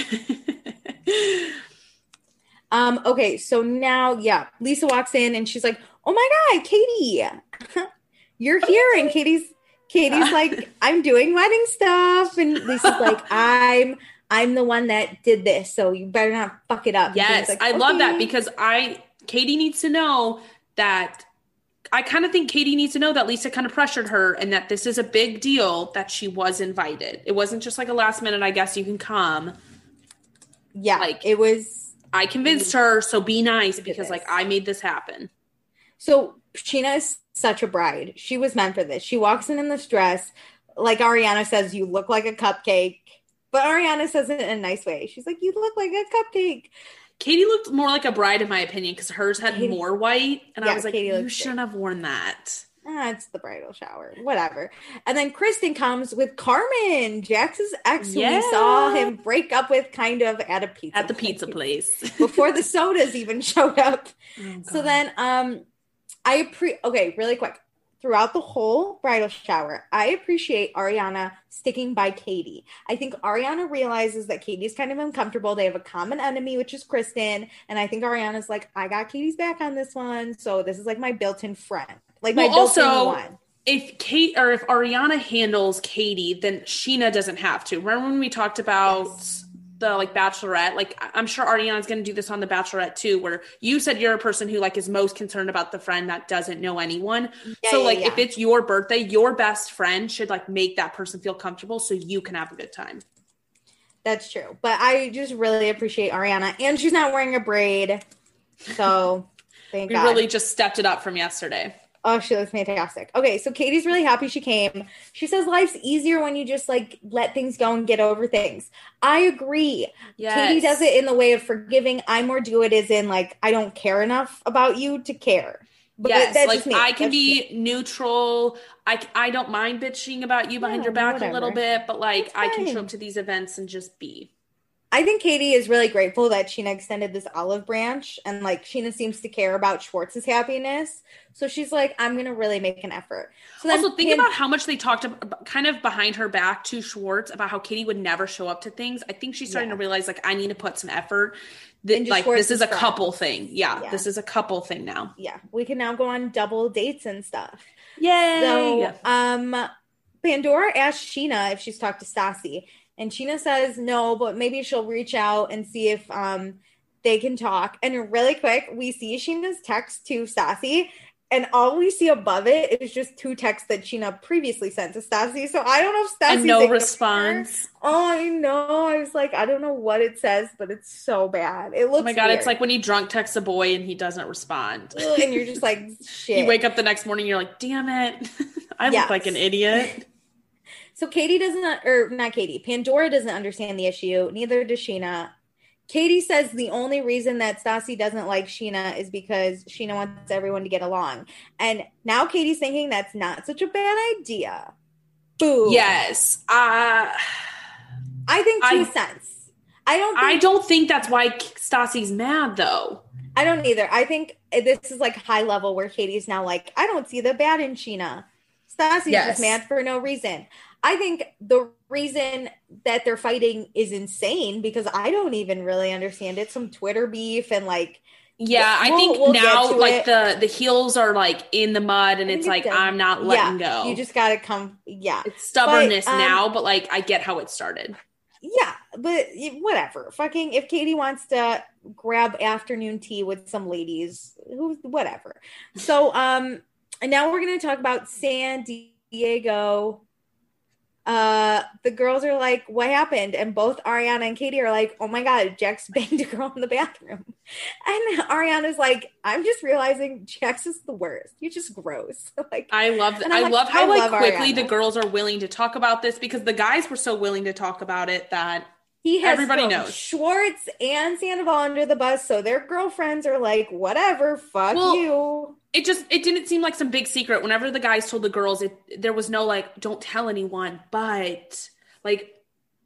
um. Okay. So now, yeah, Lisa walks in and she's like, oh my God, Katie, you're here. And Katie's, Katie's like, I'm doing wedding stuff. And Lisa's like, I'm I'm the one that did this, so you better not fuck it up. Yes, like, I okay. love that because I, Katie needs to know that, I kind of think Katie needs to know that Lisa kind of pressured her and that this is a big deal that she was invited. It wasn't just like a last minute, I guess you can come. Yeah, like it was. I convinced her, so be nice because like I made this happen. So Scheana is such a bride. She was meant for this. She walks in in this dress. Like Ariana says, you look like a cupcake. But Ariana says it in a nice way. She's like, you look like a cupcake. Katie looked more like a bride in my opinion because hers had Katie, more white. And yeah, I was like, Katie you shouldn't have worn that. Ah, it's the bridal shower. Whatever. And then Kristen comes with Carmen, Jax's ex, yeah. who we saw him break up with kind of at a pizza At the place. pizza place. Before the sodas even showed up. Oh, so then um, I pre- okay, really quick. Throughout the whole bridal shower, I appreciate Ariana sticking by Katie. I think Ariana realizes that Katie's kind of uncomfortable. They have a common enemy, which is Kristen. And I think Ariana's like, I got Katie's back on this one. So this is like my built-in friend. Like my well, built-in also, one. If Kate or if Ariana handles Katie, then Scheana doesn't have to. Remember when we talked about yes. the like Bachelorette? Like I'm sure Ariana's going to do this on the Bachelorette too, where you said you're a person who like is most concerned about the friend that doesn't know anyone. Yeah, so like yeah, yeah. if it's your birthday, your best friend should like make that person feel comfortable so you can have a good time. That's true. But I just really appreciate Ariana, and she's not wearing a braid. So thank we God. really just stepped it up from yesterday. Oh, she looks fantastic. Okay, so Katie's really happy she came. She says life's easier when you just, like, let things go and get over things. I agree. Yes. Katie does it in the way of forgiving. I more do it as in, like, I don't care enough about you to care. But yes, that's like, just me. I can that's be neutral. I, I don't mind bitching about you behind yeah, your back whatever. a little bit, but, like, I can show up to these events and just be. I think Katie is really grateful that Scheana extended this olive branch, and like Scheana seems to care about Schwartz's happiness. So she's like, I'm going to really make an effort. So then also think Pan- about how much they talked about, kind of behind her back to Schwartz about how Katie would never show up to things. I think she's starting yeah. to realize like, I need to put some effort. Th- like Schwartz this is a friend. couple thing. Yeah, yeah. This is a couple thing now. Yeah. We can now go on double dates and stuff. Yay. So, um, Pandora asked Scheana if she's talked to Stassi. And Scheana says no, but maybe she'll reach out and see if um they can talk. And really quick, we see Sheena's text to Stassi, and all we see above it is just two texts that Scheana previously sent to Stassi. So I don't know if Stassi's and no response. Oh, I know. I was like, I don't know what it says, but it's so bad. It looks. Oh my god, weird. It's like when you drunk text a boy and he doesn't respond, and you're just like, shit. You wake up the next morning, you're like, damn it, I yes. look like an idiot. So Katie doesn't, or not Katie, Pandora doesn't understand the issue. Neither does Scheana. Katie says the only reason that Stassi doesn't like Scheana is because Scheana wants everyone to get along. And now Katie's thinking that's not such a bad idea. Boo. Yes. Uh, I think two I, cents. I don't think, I don't think that's why Stassi's mad, though. I don't either. I think this is like high level where Katie's now like, I don't see the bad in Scheana. Stassi's yes. just mad for no reason. I think the reason that they're fighting is insane because I don't even really understand it. Some Twitter beef and like, yeah, we'll, I think we'll now like it. the the heels are like in the mud and it's like, I'm not letting yeah, go. You just got to come. Yeah. It's stubbornness but, um, now, but like, I get how it started. Yeah, but whatever. Fucking if Katie wants to grab afternoon tea with some ladies, who, whatever. So, um, and now we're going to talk about San Diego. Uh, the girls are like, what happened? And both Ariana and Katie are like, oh my God, Jax banged a girl in the bathroom. And Ariana's like, I'm just realizing Jax is the worst. You're just gross. Like, I love that. I like, love how I like love quickly Ariana. The girls are willing to talk about this because the guys were so willing to talk about it that he has everybody knows Schwartz and Sandoval under the bus. So their girlfriends are like, whatever, fuck well, you. It just, it didn't seem like some big secret. Whenever the guys told the girls, it there was no like, don't tell anyone, but like,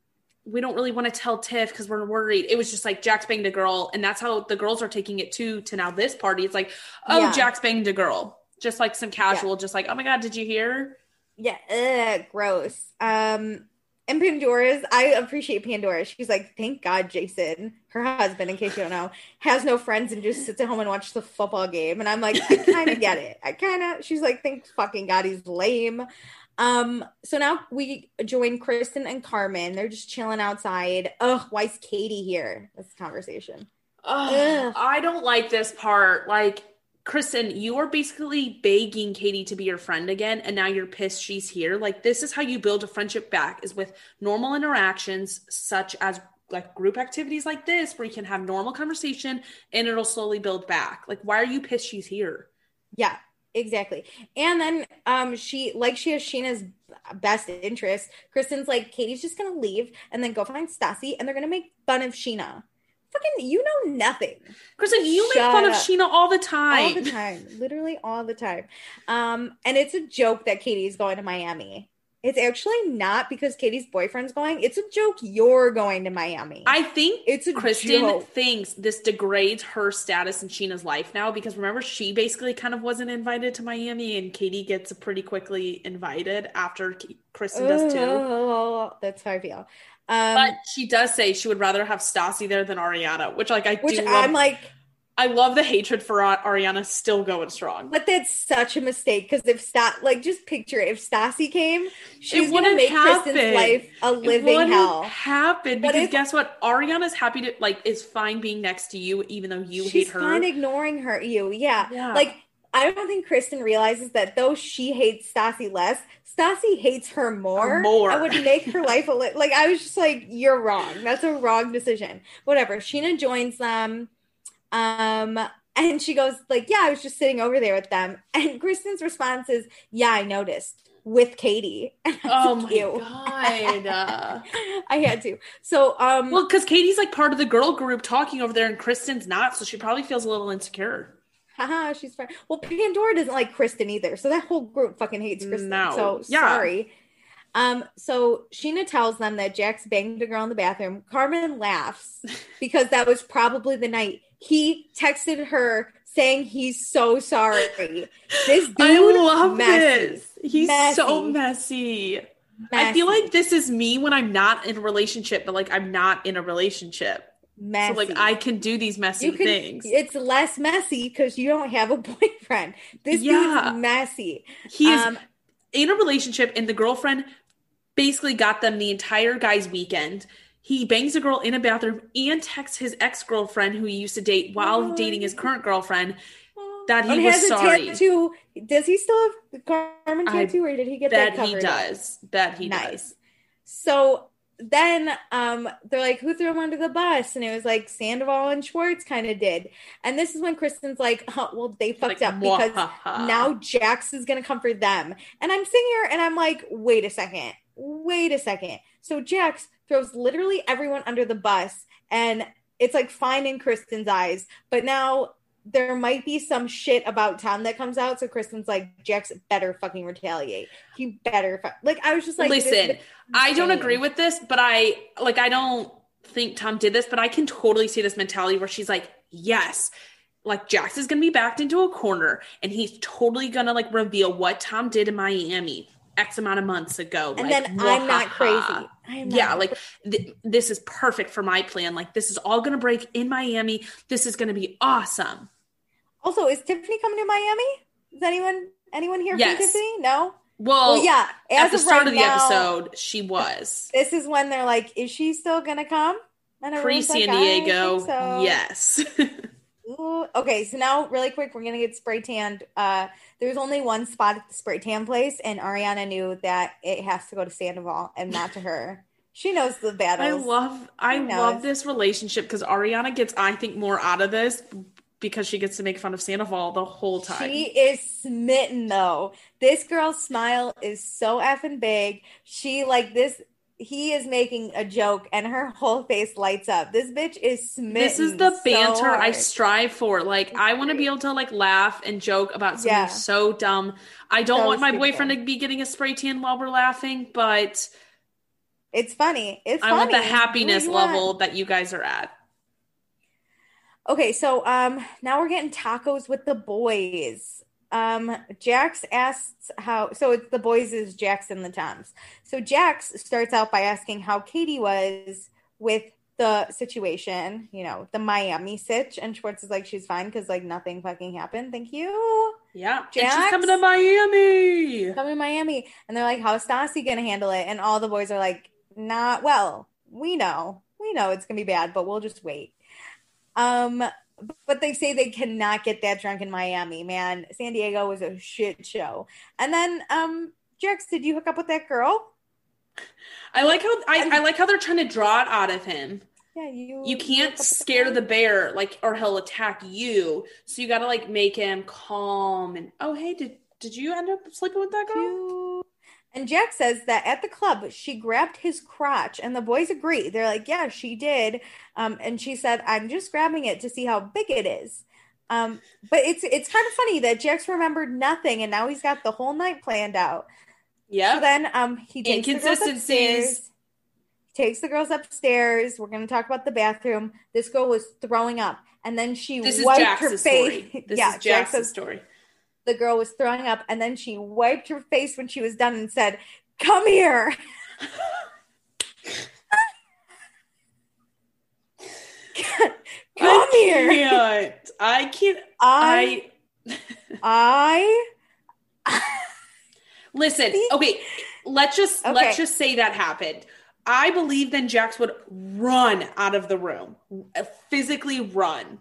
we don't really want to tell Tiff because we're worried. It was just like Jax banged a girl, and that's how the girls are taking it too. To now this party, it's like, oh, yeah. Jax banged a girl, just like some casual, yeah. just like, oh my god, did you hear? Yeah, ugh, gross. Um, and Pandora's, I appreciate Pandora. She's like, thank God Jason, her husband, in case you don't know, has no friends and just sits at home and watches the football game. And I'm like, I kind of get it. I kind of. She's like, thank fucking God he's lame. Um, so now we join Kristen and Carmen. They're just chilling outside. Ugh, why is Katie here? That's the conversation. Ugh, I don't like this part. Like, Kristen, you are basically begging Katie to be your friend again, and now you're pissed she's here. Like, this is how you build a friendship back, is with normal interactions, such as like group activities like this, where you can have normal conversation and it'll slowly build back. Like, why are you pissed she's here? Yeah. Exactly. And then um, she, like she has Sheena's best interest. Kristen's like, Katie's just going to leave and then go find Stassi and they're going to make fun of Sheena. Fucking, you know nothing. Kristen, you Shut make fun up. of Sheena all the time. All the time. Literally all the time. Um, and it's a joke that Katie's going to Miami. It's actually not because Katie's boyfriend's going. It's a joke you're going to Miami. I think it's a Kristen joke. thinks this degrades her status in Sheena's life now, because remember, she basically kind of wasn't invited to Miami, and Katie gets pretty quickly invited after Kristen does too. Oh, that's how I feel. Um, but she does say she would rather have Stassi there than Ariana, which like I which do love. I'm like, I love the hatred for Ariana still going strong. But that's such a mistake, because if Stas, like, just picture it, if Stassi came, she's going to make happen. Kristen's life a living it hell. happen because if, guess what? Ariana's happy to, like, is fine being next to you, even though you hate her. She's fine ignoring her, you. Yeah. yeah. Like, I don't think Kristen realizes that though she hates Stassi less, Stassi hates her more. More. I would make her life a li- like, I was just like, you're wrong. That's a wrong decision. Whatever. Sheena joins them. Um, and she goes like, yeah, I was just sitting over there with them. And Kristen's response is, yeah, I noticed, with Katie. Oh my you. God. Uh, I had to. So, um, well, because Katie's like part of the girl group talking over there and Kristen's not. So she probably feels a little insecure. Haha, she's fine. Well, Pandora doesn't like Kristen either. So that whole group fucking hates Kristen. No. So yeah. sorry. Um, so Sheena tells them that Jax banged a girl in the bathroom. Carmen laughs because that was probably the night he texted her saying he's so sorry. This dude, I love messy. this. He's messy. so messy. messy. I feel like this is me when I'm not in a relationship, but like I'm not in a relationship. Messy. So like I can do these messy can, things. It's less messy because you don't have a boyfriend. This yeah. dude's messy. He is um, in a relationship, and the girlfriend basically got them the entire guy's weekend. He bangs a girl in a bathroom and texts his ex-girlfriend who he used to date while oh, dating his current girlfriend that he and was has sorry. A tattoo. Does he still have the Carmen tattoo, I or did he get that covered? Bet he does. Bet he nice. does. So then um, they're like, who threw him under the bus? And it was like Sandoval and Schwartz kind of did. And this is when Kristen's like, oh, well, they fucked like, up because now Jax is going to come for them. And I'm sitting here and I'm like, wait a second. Wait a second. So Jax throws literally everyone under the bus, and it's like fine in Kristen's eyes. But now there might be some shit about Tom that comes out. So Kristen's like, Jax better fucking retaliate. He better fu-. like. I was just like, listen, this, this I don't agree with this, but I like. I don't think Tom did this, but I can totally see this mentality where she's like, yes. Like Jax is gonna be backed into a corner, and he's totally gonna like reveal what Tom did in Miami X amount of months ago. And like, then I'm not crazy. I'm not yeah, like th- this is perfect for my plan. Like this is all going to break in Miami. This is going to be awesome. Also, is Tiffany coming to Miami? Is anyone anyone here yes. from Tiffany? No? Well, well yeah. As at the start right of the now, episode, she was. This is when they're like, is she still going to come? Pre-San like, Diego, so. yes. Ooh, okay, so now really quick, we're gonna get spray tanned. Uh, there's only one spot at the spray tan place, and Ariana knew that it has to go to Sandoval and not to her. She knows the battles. I love, I love this relationship because Ariana gets, I think, more out of this because she gets to make fun of Sandoval the whole time. She is smitten though. This girl's smile is so effing big. She like this. He is making a joke and her whole face lights up. This bitch is smitten. This is the banter so I strive for. Like, it's I want to be able to like laugh and joke about something yeah. so dumb. I don't so want my stupid. boyfriend to be getting a spray tan while we're laughing, but It's funny. It's I funny. want the happiness level that you guys are at. Okay, so um, now we're getting tacos with the boys. Um, Jax asks how, so it's the boys is Jax and the Toms. So Jax starts out by asking how Katie was with the situation, you know, the Miami sitch, and Schwartz is like, she's fine because like nothing fucking happened. Thank you. Yeah, Jax, and she's coming to Miami. Coming to Miami, and they're like, how's Stassi gonna handle it? And all the boys are like, not well. We know, we know it's gonna be bad, but we'll just wait. Um, but they say they cannot get that drunk in Miami, man. San Diego was a shit show. And then, um, Jax, did you hook up with that girl? I like how I, I like how they're trying to draw it out of him. Yeah, you. You can't scare the bear, like, or he'll attack you. So you got to like make him calm. And oh, hey, did did you end up sleeping with that girl? You... And Jack says that at the club, she grabbed his crotch, and the boys agree. They're like, yeah, she did. Um, and she said, I'm just grabbing it to see how big it is. Um, but it's it's kind of funny that Jax remembered nothing, and now he's got the whole night planned out. Yeah. So then um, he takes the girls upstairs. Takes the girls upstairs. We're going to talk about the bathroom. This girl was throwing up, and then she this wiped is her face. Story. This yeah, is Jax's Jax story. The girl was throwing up, and then she wiped her face when she was done and said, come here. Come I here. Can't. I can't. I. I. I Listen, okay, let's just okay. let's just say that happened. I believe then Jax would run out of the room, physically run.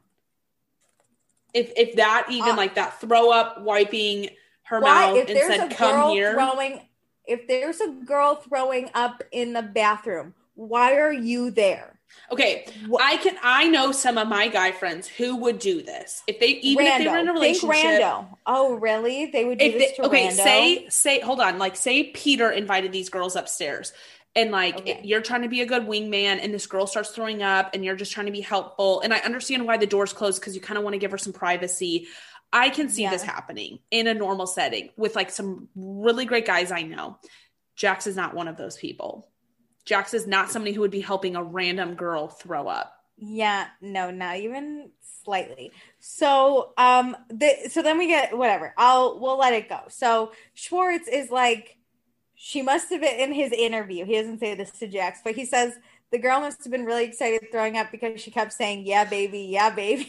If if that even uh, like that throw up, wiping her why? mouth if and said, "Come here." Throwing, if there's a girl throwing up in the bathroom, why are you there? Okay, what? I can. I know some of my guy friends who would do this if they even Rando. if they were in a relationship. Think Rando. Oh, really? They would do if this they, to okay, Rando? say say hold on. Like say Peter invited these girls upstairs. And like okay. you're trying to be a good wingman and this girl starts throwing up and you're just trying to be helpful. And I understand why the door's closed because you kind of want to give her some privacy. I can see yeah. this happening in a normal setting with like some really great guys I know. Jax is not one of those people. Jax is not somebody who would be helping a random girl throw up. Yeah, no, not even slightly. So um the, so then we get whatever. I'll we'll let it go. So Schwartz is like, she must have been in his interview. He doesn't say this to Jax, but he says the girl must have been really excited throwing up because she kept saying, yeah, baby, yeah, baby.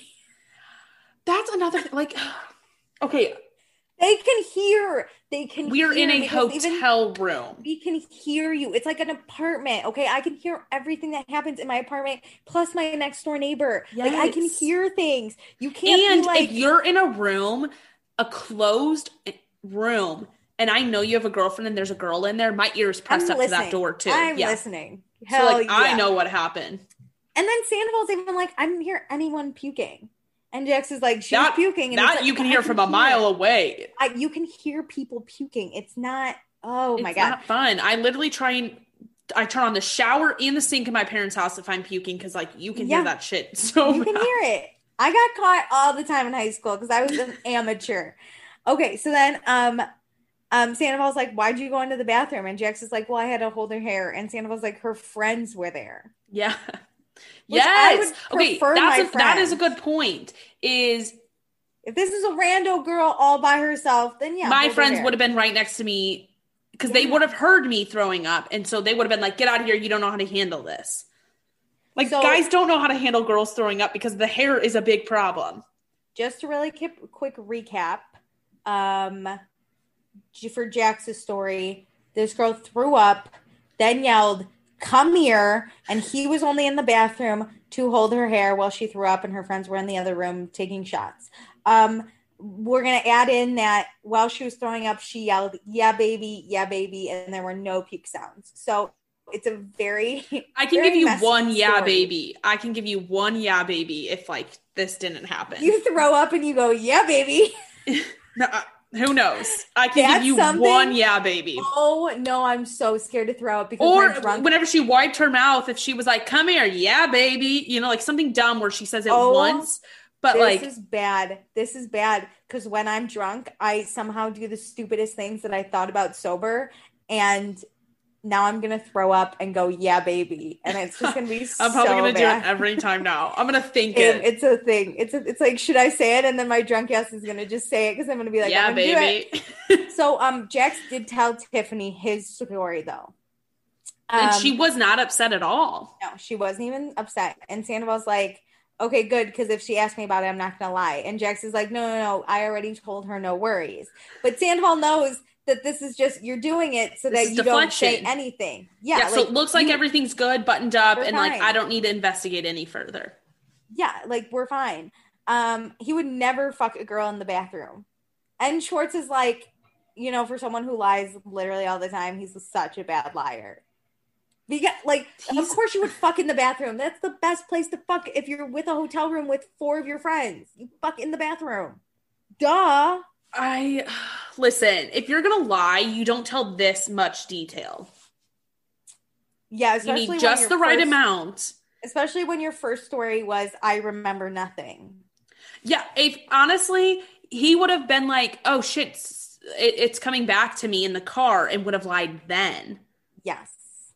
That's another thing. Like, okay. They can hear. They can We're hear in a hotel room. We can hear you. It's like an apartment. Okay. I can hear everything that happens in my apartment, plus my next door neighbor. Yes. Like, I can hear things. You can't And be like, if you're in a room, a closed room, and I know you have a girlfriend and there's a girl in there, my ears pressed I'm up listening. to that door too. I'm yeah. listening. Hell so like, yeah. I know what happened. And then Sandoval's even like, I didn't hear anyone puking. And Jax is like, she's that, puking. And that like, you can hear can from a mile it. away. I, you can hear people puking. It's not, oh it's my God. It's not fun. I literally try and, I turn on the shower and the sink in my parents' house if I'm puking because like you can yeah. hear that shit so You bad. can hear it. I got caught all the time in high school because I was an amateur. Okay, so then um, um, Sandoval's like, why'd you go into the bathroom? And Jax is like, well, I had to hold her hair. And Sandoval's like, her friends were there. Yeah. Which yes. Okay, that's a, that is a good point. Is if this is a rando girl all by herself, then yeah. My friends would have been right next to me because yeah. they would have heard me throwing up. And so they would have been like, get out of here. You don't know how to handle this. Like so, guys don't know how to handle girls throwing up because the hair is a big problem. Just to really keep, quick recap. Um, for Jax's story, this girl threw up, then yelled, come here, and he was only in the bathroom to hold her hair while she threw up, and her friends were in the other room taking shots. Um, we're going to add in that while she was throwing up, she yelled, yeah, baby, yeah, baby, and there were no puke sounds. So it's a very I can very give you one story. yeah, baby. I can give you one yeah, baby if, like, this didn't happen. You throw up and you go, yeah, baby. No, uh, who knows? I can That's give you something? one yeah, baby. Oh, no, I'm so scared to throw up. Because or drunk- whenever she wiped her mouth, if she was like, come here, yeah, baby. You know, like something dumb where she says it oh, once. But this like. This is bad. This is bad. Because when I'm drunk, I somehow do the stupidest things that I thought about sober. And now I'm gonna throw up and go, yeah, baby, and it's just gonna be. I'm probably so gonna bad. do it every time now. I'm gonna think it. it. It's a thing. It's a, it's like, should I say it? And then my drunk ass is gonna just say it because I'm gonna be like, yeah, I'm gonna baby. do it. So um, Jax did tell Tiffany his story though. Um, and she was not upset at all. No, she wasn't even upset. And Sandoval's like, okay, good, because if she asks me about it, I'm not going to lie. And Jax is like, no, no, no, I already told her, no worries. But Sandoval knows that this is just, you're doing it so this that you deflection. Don't say anything. Yeah, yeah like, so it looks like you, everything's good, buttoned up, and fine. like, I don't need to investigate any further. Yeah, like, we're fine. Um, he would never fuck a girl in the bathroom. And Schwartz is like, you know, for someone who lies literally all the time, he's such a bad liar. Because, like, He's, of course you would fuck in the bathroom. That's the best place to fuck if you're with a hotel room with four of your friends. You fuck in the bathroom. Duh. I, listen, if you're going to lie, you don't tell this much detail. Yeah, especially you need just the right first, amount. Especially when your first story was, I remember nothing. Yeah, if honestly, he would have been like, oh shit, it, it's coming back to me in the car, and would have lied then. Yes.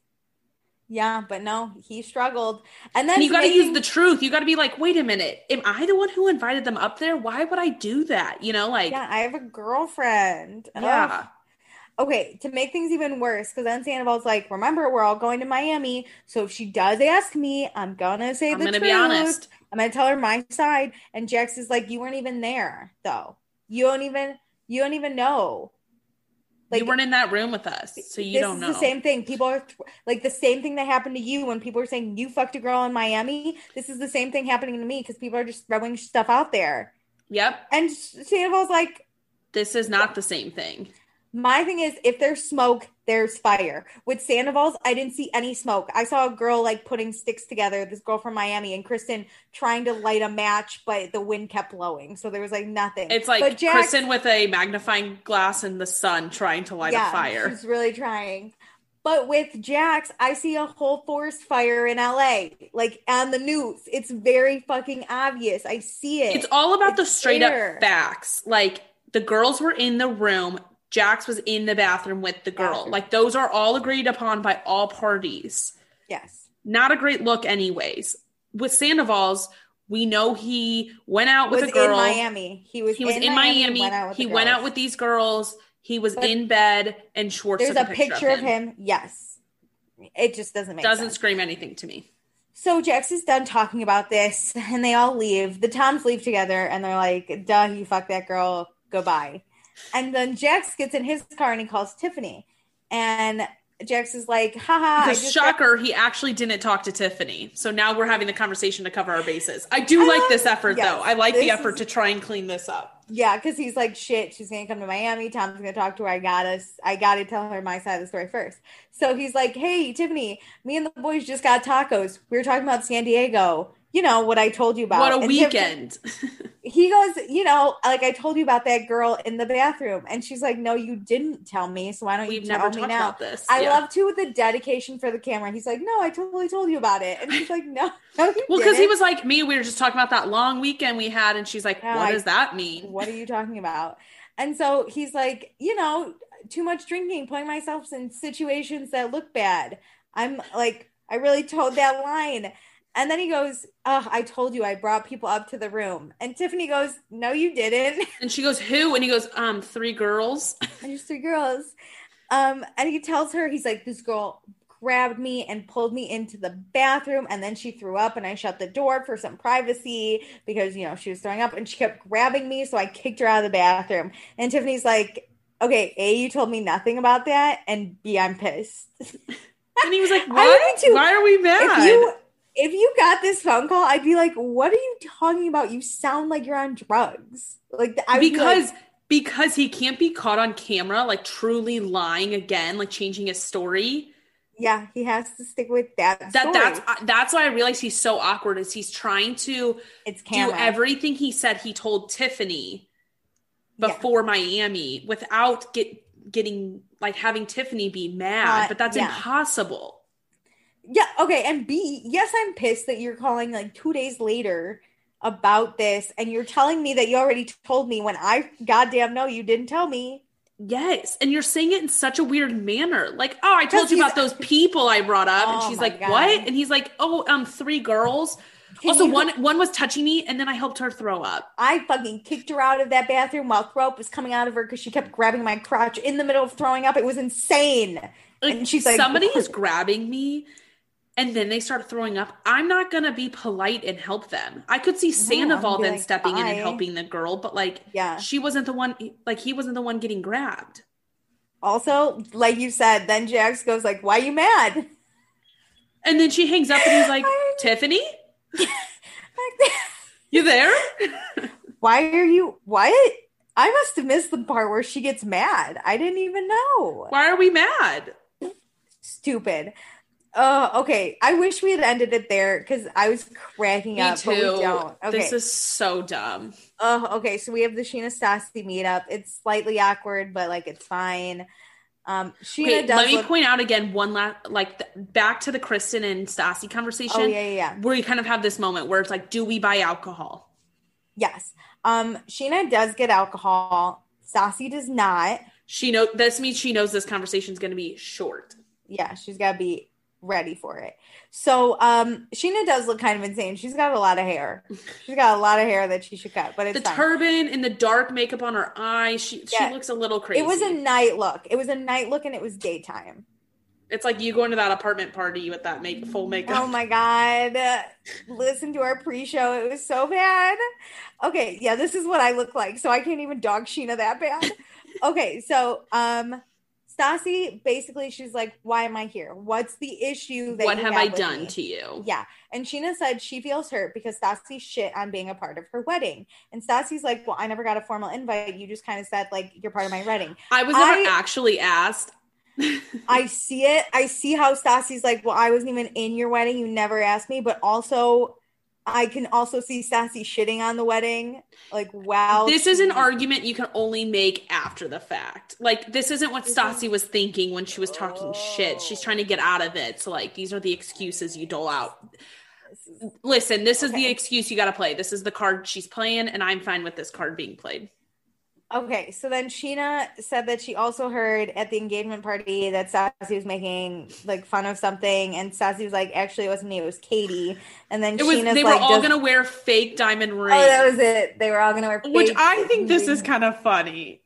Yeah, but no, he struggled. And then and you got to making... use the truth. You got to be like, wait a minute. Am I the one who invited them up there? Why would I do that? You know, like. Yeah, I have a girlfriend. Yeah. Ugh. Okay, to make things even worse, because then Sandoval's like, remember, we're all going to Miami. So if she does ask me, I'm going to say I'm the gonna truth. I'm going to be honest. I'm going to tell her my side. And Jax is like, you weren't even there, though. You don't even, you don't even know. Like, you weren't in that room with us, so you don't know. This is the same thing. People are like the same thing that happened to you when people are saying you fucked a girl in Miami. This is the same thing happening to me because people are just throwing stuff out there. Yep. And Sandoval's like, this is not the same thing. My thing is, if there's smoke, there's fire. With Sandoval's, I didn't see any smoke. I saw a girl like putting sticks together, this girl from Miami, and Kristen trying to light a match, but the wind kept blowing. So there was like nothing. It's like Jax, Kristen with a magnifying glass in the sun trying to light yeah, a fire. She's really trying. But with Jax, I see a whole forest fire in L A, like on the news. It's very fucking obvious. I see it. It's all about it's the straight there. up facts. Like the girls were in the room. Jax was in the bathroom with the girl. Bathroom. Like those are all agreed upon by all parties. Yes. Not a great look anyways. With Sandoval's, we know he went out with was a girl. in Miami. He was he was in, in Miami. Miami. Went out with he the went girls. out with these girls. He was but in bed and Schwartz there's took a a picture, picture of, of him. him. Yes. It just doesn't make Doesn't sense. scream anything to me. So Jax is done talking about this and they all leave. The Toms leave together and they're like, duh, you fucked that girl. Goodbye. And then Jax gets in his car and he calls Tiffany. And Jax is like, haha. Because I just shocker, got- he actually didn't talk to Tiffany. So now we're having the conversation to cover our bases. I do I like this effort, yes, though. I like the effort is- to try and clean this up. Yeah, because he's like, shit, she's going to come to Miami. Tom's going to talk to her. I got to I gotta tell her my side of the story first. So he's like, hey, Tiffany, me and the boys just got tacos. We were talking about San Diego. You know, what I told you about. What a and weekend. Tiffany, he goes, you know, like I told you about that girl in the bathroom. And she's like, no, you didn't tell me. So why don't We've you tell never me talked now? About this. I yeah. love, too, the dedication for the camera. He's like, no, I totally told you about it. And she's like, no, no you Well, because he didn't. was like, me, we were just talking about that long weekend we had. And she's like, No, what I- does that mean? What are you talking about? And so he's like, you know, too much drinking, putting myself in situations that look bad. I'm like, I really told that line. And then he goes, oh, I told you I brought people up to the room. And Tiffany goes, no, you didn't. And she goes, who? And he goes, um, three girls. And just three girls. Um, and he tells her, he's like, this girl grabbed me and pulled me into the bathroom. And then she threw up and I shut the door for some privacy because, you know, she was throwing up and she kept grabbing me. So I kicked her out of the bathroom. And Tiffany's like, okay, A, you told me nothing about that. And B, I'm pissed. And he was like, what? Why are we mad? If you, if you got this phone call, I'd be like, what are you talking about? You sound like you're on drugs. Like I would Because... be like, Because he can't be caught on camera, like truly lying again, like changing his story. Yeah, he has to stick with that. That story. that's that's why I realize he's so awkward. Is he's trying to it's do everything he said he told Tiffany before yeah. Miami without get getting like having Tiffany be mad, uh, but that's yeah. impossible. Yeah. Okay. And B, yes, I'm pissed that you're calling like two days later about this and you're telling me that you already told me when I goddamn know you didn't tell me. Yes. And you're saying it in such a weird manner. Like, oh, I told you about those people I brought up. Oh and she's like, God. what? And he's like, oh, um, three girls. Can also, one one was touching me, and then I helped her throw up. I fucking kicked her out of that bathroom while throw up was coming out of her because she kept grabbing my crotch in the middle of throwing up. It was insane. Like, and she's like, somebody is grabbing me, and then they start throwing up. I'm not going to be polite and help them. I could see Sandoval no, then like, stepping Bye. in and helping the girl, but like, yeah. she wasn't the one, like, he wasn't the one getting grabbed. Also, like you said, then Jax goes like, why are you mad? And then she hangs up and he's like, Tiffany? You there? Why are you, what? I must have missed the part where she gets mad. I didn't even know. Why are we mad? Stupid. Uh, okay. I wish we had ended it there because I was cracking Me up, too. but we don't. Okay. This is so dumb. Oh, uh, okay. So we have the Scheana Stassi meetup. It's slightly awkward, but like it's fine. Um, Scheana okay, does let me look- point out again one last, like th- back to the Kristen and Stassi conversation. Oh yeah, yeah, yeah. Where you kind of have this moment where it's like, do we buy alcohol? Yes. Um, Scheana does get alcohol. Stassi does not. She know this means she knows this conversation is going to be short. Yeah, she's got to be ready for it. So, um, Scheana does look kind of insane. She's got a lot of hair. She's got a lot of hair that she should cut, but it's the fine. turban and the dark makeup on her eyes. She yeah. she looks a little crazy. It was a night look. It was a night look, and it was daytime. It's like you going to that apartment party with that make full makeup. Oh my God. Listen to our pre-show. It was so bad. Okay. Yeah, this is what I look like. So I can't even dog Scheana that bad. Okay. So, um, Stassi, basically, she's like, why am I here? What's the issue that What you have have I with done me? to you? Yeah. And Scheana said she feels hurt because Stassi shit on being a part of her wedding. And Stassi's like, well, I never got a formal invite. You just kind of said, like, you're part of my wedding. I was never I, actually asked. I see it. I see how Stassi's like, well, I wasn't even in your wedding. You never asked me. But also, I can also see Stassi shitting on the wedding. Like, wow. This is an argument you can only make after the fact. Like, this isn't what Stassi was thinking when she was talking oh. shit. She's trying to get out of it. So, like, these are the excuses you dole out. Listen, this is okay. the excuse you got to play. This is the card she's playing, and I'm fine with this card being played. Okay, so then Scheana said that she also heard at the engagement party that Stassi was making like fun of something, and Stassi was like, "Actually, it wasn't me; it was Katie." And then it was, Sheena's they were like, all gonna wear fake diamond rings. Oh, that was it. They were all gonna wear fake. Which I think this is kind of funny.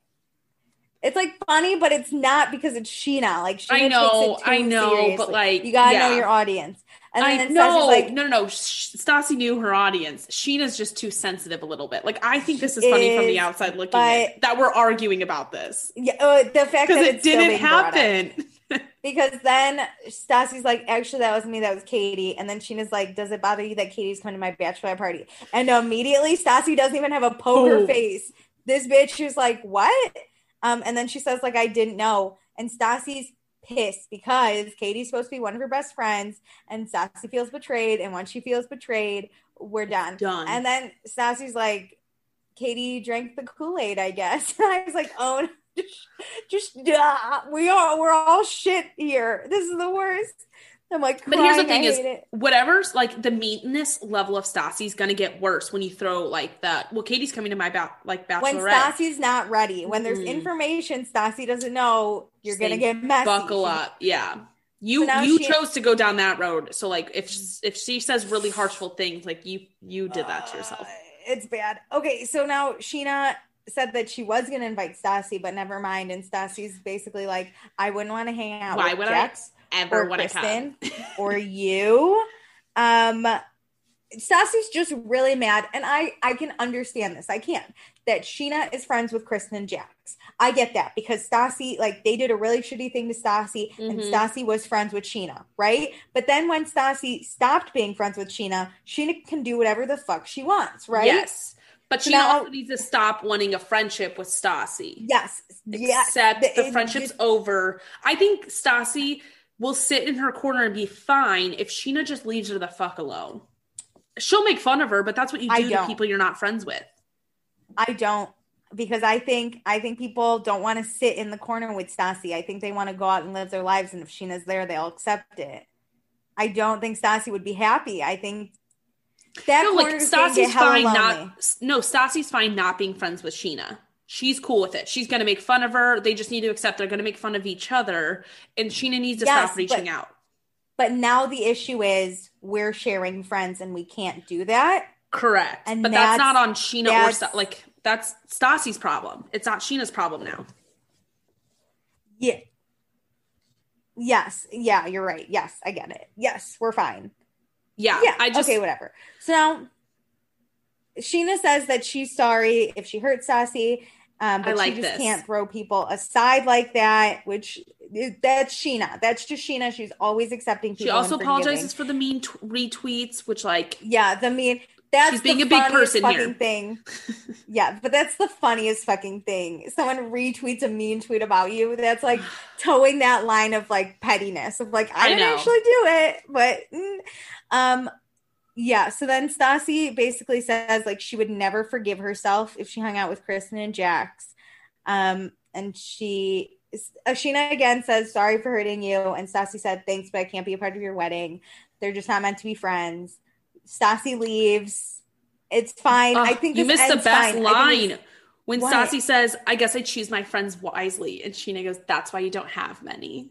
It's like funny, but it's not because it's Scheana. Like Scheana I know, takes it too I know, seriously. but like you gotta yeah. know your audience. And then, I then know, like, no, no, no. Stassi knew her audience. Sheena's just too sensitive a little bit. Like, I think this is funny is, from the outside looking in, that we're arguing about this. Yeah, uh, the fact that it didn't happen. Because then Stassi's like, actually, that wasn't me. That was Katie. And then Sheena's like, does it bother you that Katie's coming to my bachelor party? And immediately, Stassi doesn't even have a poker oh. face. This bitch is like, what? Um, and then she says, like, I didn't know. And Stassi's pissed because Katie's supposed to be one of her best friends, and Stassi feels betrayed. And once she feels betrayed, we're done. Done. And then Stassi's like, Katie drank the Kool-Aid, I guess. And I was like, oh, no, just, just uh, we are, we're all shit here. This is the worst. I'm like, but here's the thing: is it. whatever's like the meanness level of Stassi is gonna get worse when you throw like that. Well, Katie's coming to my ba- like bachelorette. When Stassi's not ready, when there's mm. information Stassi doesn't know, you're Stay, gonna get messy. Buckle up, yeah. You so you she, chose to go down that road. So like, if if she says really harshful things, like you you did that to yourself. Uh, it's bad. Okay, so now Scheana said that she was gonna invite Stassi, but never mind. And Stassi's basically like, I wouldn't want to hang out Why with would Jax. I? Ever or when Kristen, I come. or you. Um, Stassi's just really mad, and I, I can understand this. I can. That Scheana is friends with Kristen and Jax. I get that because Stassi, like, they did a really shitty thing to Stassi, mm-hmm. and Stassi was friends with Scheana, right? But then when Stassi stopped being friends with Scheana, Scheana can do whatever the fuck she wants, right? Yes. But so Scheana now, also needs to stop wanting a friendship with Stassi. Yes. Except yes. the friendship's just, over. I think Stassi will sit in her corner and be fine if Scheana just leaves her the fuck alone. She'll make fun of her, but that's what you do to people you're not friends with. I don't, because I think I think people don't want to sit in the corner with Stassi. I think they want to go out and live their lives, and if Sheena's there, they'll accept it. I don't think Stassi would be happy. I think that no, corner like is Stassi's fine not. No, Stassi's fine not being friends with Scheana. She's cool with it. She's going to make fun of her. They just need to accept they're going to make fun of each other. And Scheana needs to yes, stop reaching but, out. But now the issue is we're sharing friends and we can't do that. Correct. And but that's, that's not on Scheana or St- like that's Stassi's problem. It's not Sheena's problem now. Yeah. Yes. Yeah, you're right. Yes, I get it. Yes, we're fine. Yeah. Yeah. I just, okay, whatever. So now Scheana says that she's sorry if she hurt Stassi, um, but I like she just this. can't throw people aside like that, which that's Scheana. That's just Scheana. She's always accepting people. She also apologizes for the mean t- retweets, which like... Yeah, the mean... That's She's being a big person fucking here. Thing. Yeah, but that's the funniest fucking thing. Someone retweets a mean tweet about you. That's like towing that line of like pettiness of like, I, I didn't know. actually do it, but mm. um, yeah. So then Stassi basically says like she would never forgive herself if she hung out with Kristen and Jax. Um, and she, Scheana again says sorry for hurting you, and Stassi said thanks, but I can't be a part of your wedding. They're just not meant to be friends. Stassi leaves. It's fine. Uh, I think you this missed the best fine. line when what? Stassi says, "I guess I choose my friends wisely," and Scheana goes, "That's why you don't have many."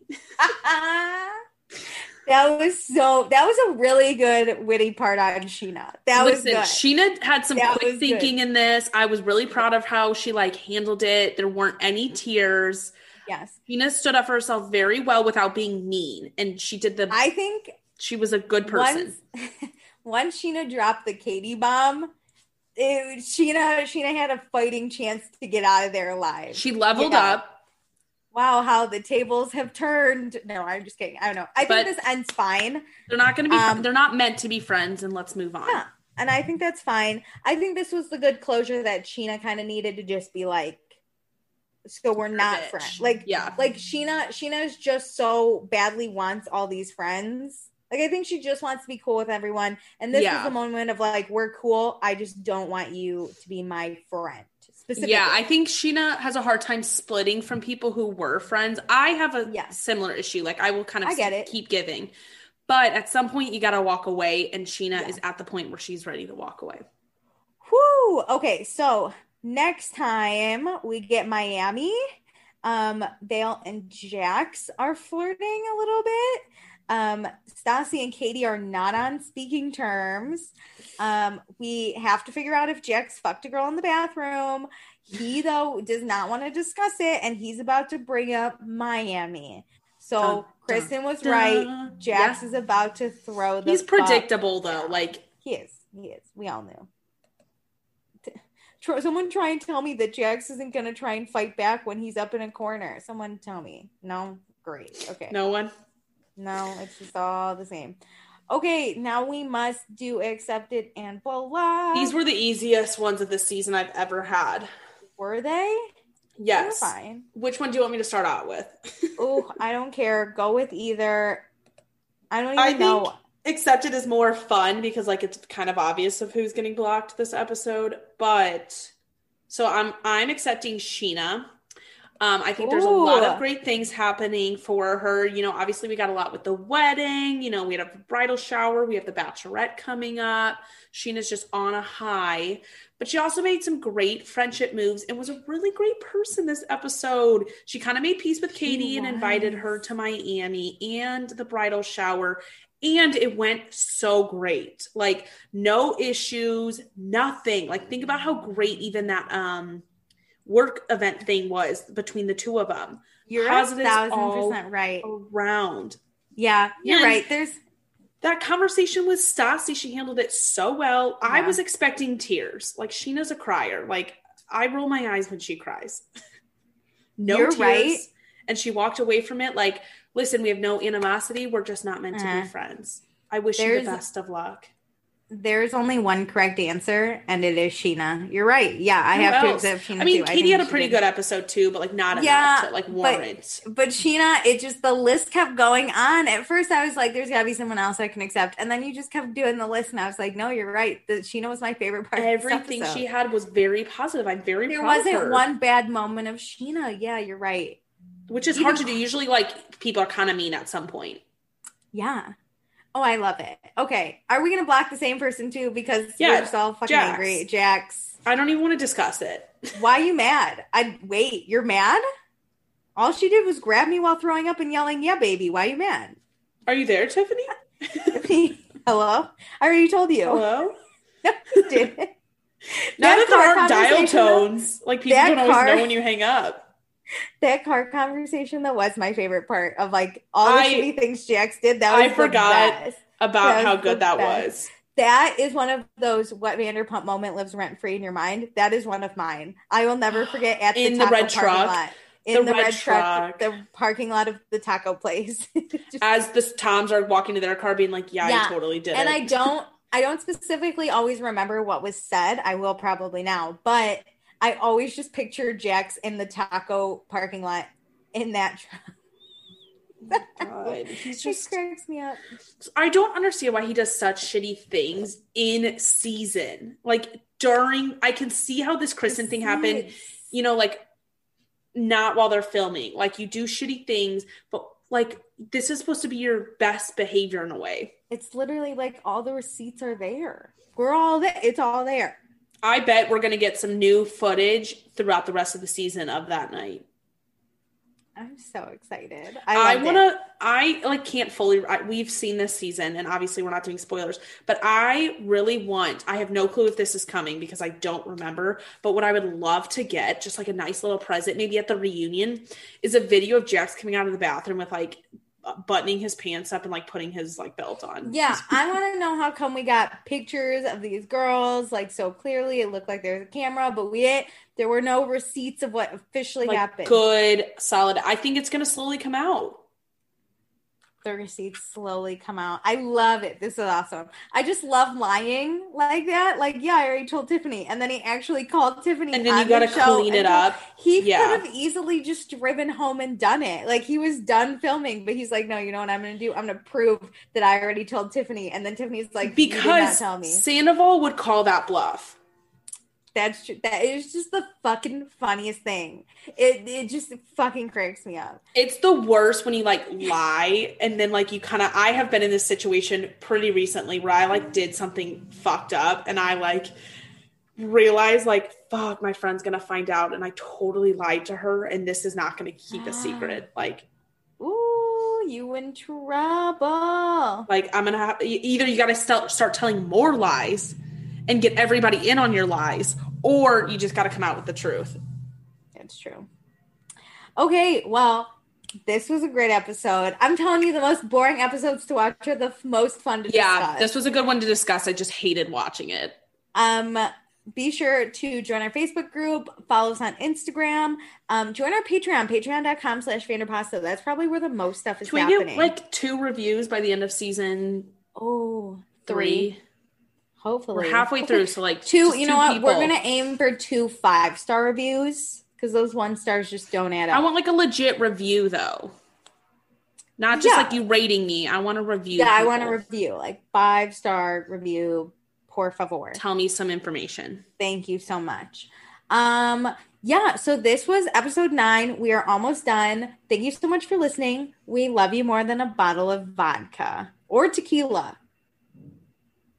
That was so. That was a really good witty part on Scheana. That Listen, was good. Scheana had some that quick thinking good. in this. I was really proud of how she like handled it. There weren't any tears. Yes, Scheana stood up for herself very well without being mean, and she did the. I think she was a good person. Once, once Scheana dropped the Katie bomb, it, Scheana Scheana had a fighting chance to get out of there alive. She leveled yeah. up. Wow, how the tables have turned. No, I'm just kidding. I don't know. I but think this ends fine. They're not going to be. Um, they're not meant to be friends, and let's move on. Yeah, and I think that's fine. I think this was the good closure that Scheana kind of needed to just be like, so we're not bitch. friends. Like, yeah, like Scheana. Sheena's just so badly wants all these friends. Like, I think she just wants to be cool with everyone. And this yeah. was the moment of like, we're cool. I just don't want you to be my friend. Yeah, I think Scheana has a hard time splitting from people who were friends. I have a yeah. similar issue. Like, I will kind of I get it. keep giving. But at some point, you got to walk away. And Scheana yeah. is at the point where she's ready to walk away. Whoo! Okay, so next time we get Miami. Um, Vale and Jax are flirting a little bit. Um, Stassi and Katie are not on speaking terms. Um, we have to figure out if Jax fucked a girl in the bathroom. He, though, does not want to discuss it, and he's about to bring up Miami. So dun, Kristen was dun, right. Jax yeah. is about to throw the He's predictable, fuck. though. Like He is. He is. We all knew. Someone try and tell me that Jax isn't going to try and fight back when he's up in a corner. Someone tell me. No? Great. Okay. No one? No, it's just all the same. Okay, now we must do accepted and beloved. These were the easiest ones of this season I've ever had. Were they? Yes. They were fine. Which one do you want me to start out with? Oh, I don't care. Go with either. I don't even I know. Think accepted is more fun because like it's kind of obvious of who's getting blocked this episode. But so I'm I'm accepting Scheana. Um, I think there's Ooh. a lot of great things happening for her. You know, obviously we got a lot with the wedding. You know, we had a bridal shower. We have the bachelorette coming up. Sheena's just on a high. But she also made some great friendship moves and was a really great person this episode. She kind of made peace with Katie and invited her to Miami and the bridal shower. And it went so great. Like, no issues, nothing. Like, think about how great even that um work event thing was between the two of them. You're Positives a thousand percent right. Around. Yeah, you're and right. There's that conversation with Stassi. She handled it so well. Yeah. I was expecting tears. Like, Sheena's a crier. Like, I roll my eyes when she cries. No you're tears. Right. And she walked away from it like, listen, we have no animosity. We're just not meant uh-huh. to be friends. I wish There's, you the best of luck. There's only one correct answer, and it is Scheana. You're right. Yeah, I Who have else? to accept Scheana. I mean, too. Katie I had a pretty did. good episode too, but like not yeah, enough to like warrant. But, but Scheana, it just the list kept going on. At first, I was like, "There's got to be someone else I can accept," and then you just kept doing the list, and I was like, "No, you're right. The, Scheana was my favorite part." Everything of this she had was very positive. I'm very there proud wasn't of her. one bad moment of Scheana. Yeah, you're right. Which is hard to do. Usually, like people are kind of mean at some point. Yeah. Oh, I love it. Okay. Are we going to block the same person too? Because yeah, we're just all fucking Jax. angry. Jax. I don't even want to discuss it. Why are you mad? I wait, you're mad? All she did was grab me while throwing up and yelling, yeah, baby. Why are you mad? Are you there, Tiffany? Hello? I already told you. Hello? No, you didn't. Now that, that there aren't dial tones, like people don't always car, know when you hang up. That car conversation, that was my favorite part of like all the I, shitty things Jax did. That was I the forgot best. about how good that best. was. That is one of those what Vanderpump moment lives rent free in your mind. That is one of mine. I will never forget at the in taco the red parking truck. lot. In the, the red, red truck, truck, the parking lot of the taco place. Just, as the Toms are walking to their car being like, yeah, yeah. I totally did and it. And I don't, I don't specifically always remember what was said. I will probably now, but I always just picture Jax in the taco parking lot in that truck. God, he's just it cracks me up. I don't understand why he does such shitty things in season. Like during, I can see how this Kristen thing happened. You know, like not while they're filming. Like you do shitty things, but like this is supposed to be your best behavior in a way. It's literally like all the receipts are there. We're all there. It's all there. I bet we're gonna get some new footage throughout the rest of the season of that night. I'm so excited. I, I want to, I like can't fully, I, we've seen this season and obviously we're not doing spoilers, but I really want, I have no clue if this is coming because I don't remember, but what I would love to get, just like a nice little present, maybe at the reunion, is a video of Jax coming out of the bathroom with like buttoning his pants up and like putting his like belt on. Yeah. I want to know how come we got pictures of these girls like so clearly. It looked like there was a camera, but we didn't. There were no receipts of what officially like happened. Good, solid. I think it's going to slowly come out. The receipts slowly come out. I love it. This is awesome. I just love lying like that. Like, yeah, I already told Tiffany. And then he actually called Tiffany. And then you got to clean it up. He yeah. could have easily just driven home and done it. Like, he was done filming. But he's like, no, you know what I'm going to do? I'm going to prove that I already told Tiffany. And then Tiffany's like, because you did not tell me. Sandoval would call that bluff. That's true. That is just the fucking funniest thing. It it just fucking cracks me up. It's the worst when you like lie and then like you kind of. I have been in this situation pretty recently where I like did something fucked up and I like realized like fuck, my friend's gonna find out and I totally lied to her and this is not gonna keep a secret. Like, ooh, you in trouble. Like I'm gonna have either you gotta start start telling more lies and get everybody in on your lies, or you just got to come out with the truth. It's true. Okay, well, this was a great episode. I'm telling you, the most boring episodes to watch are the f- most fun to yeah, discuss. Yeah, this was a good one to discuss. I just hated watching it. Um, be sure to join our Facebook group, follow us on Instagram, um, join our Patreon, patreon.com slash Vanderpasta. That's probably where the most stuff is Can we happening. get like two reviews by the end of season oh, three? three. Hopefully. We're halfway through, so like two, you know what? People. We're going to aim for two five-star reviews because those one stars just don't add up. I want like a legit review though. Not just yeah. like you rating me. I want a review. Yeah, people. I want a review. Like five-star review, por favor. Tell me some information. Thank you so much. Um, yeah, so this was episode nine. We are almost done. Thank you so much for listening. We love you more than a bottle of vodka or tequila.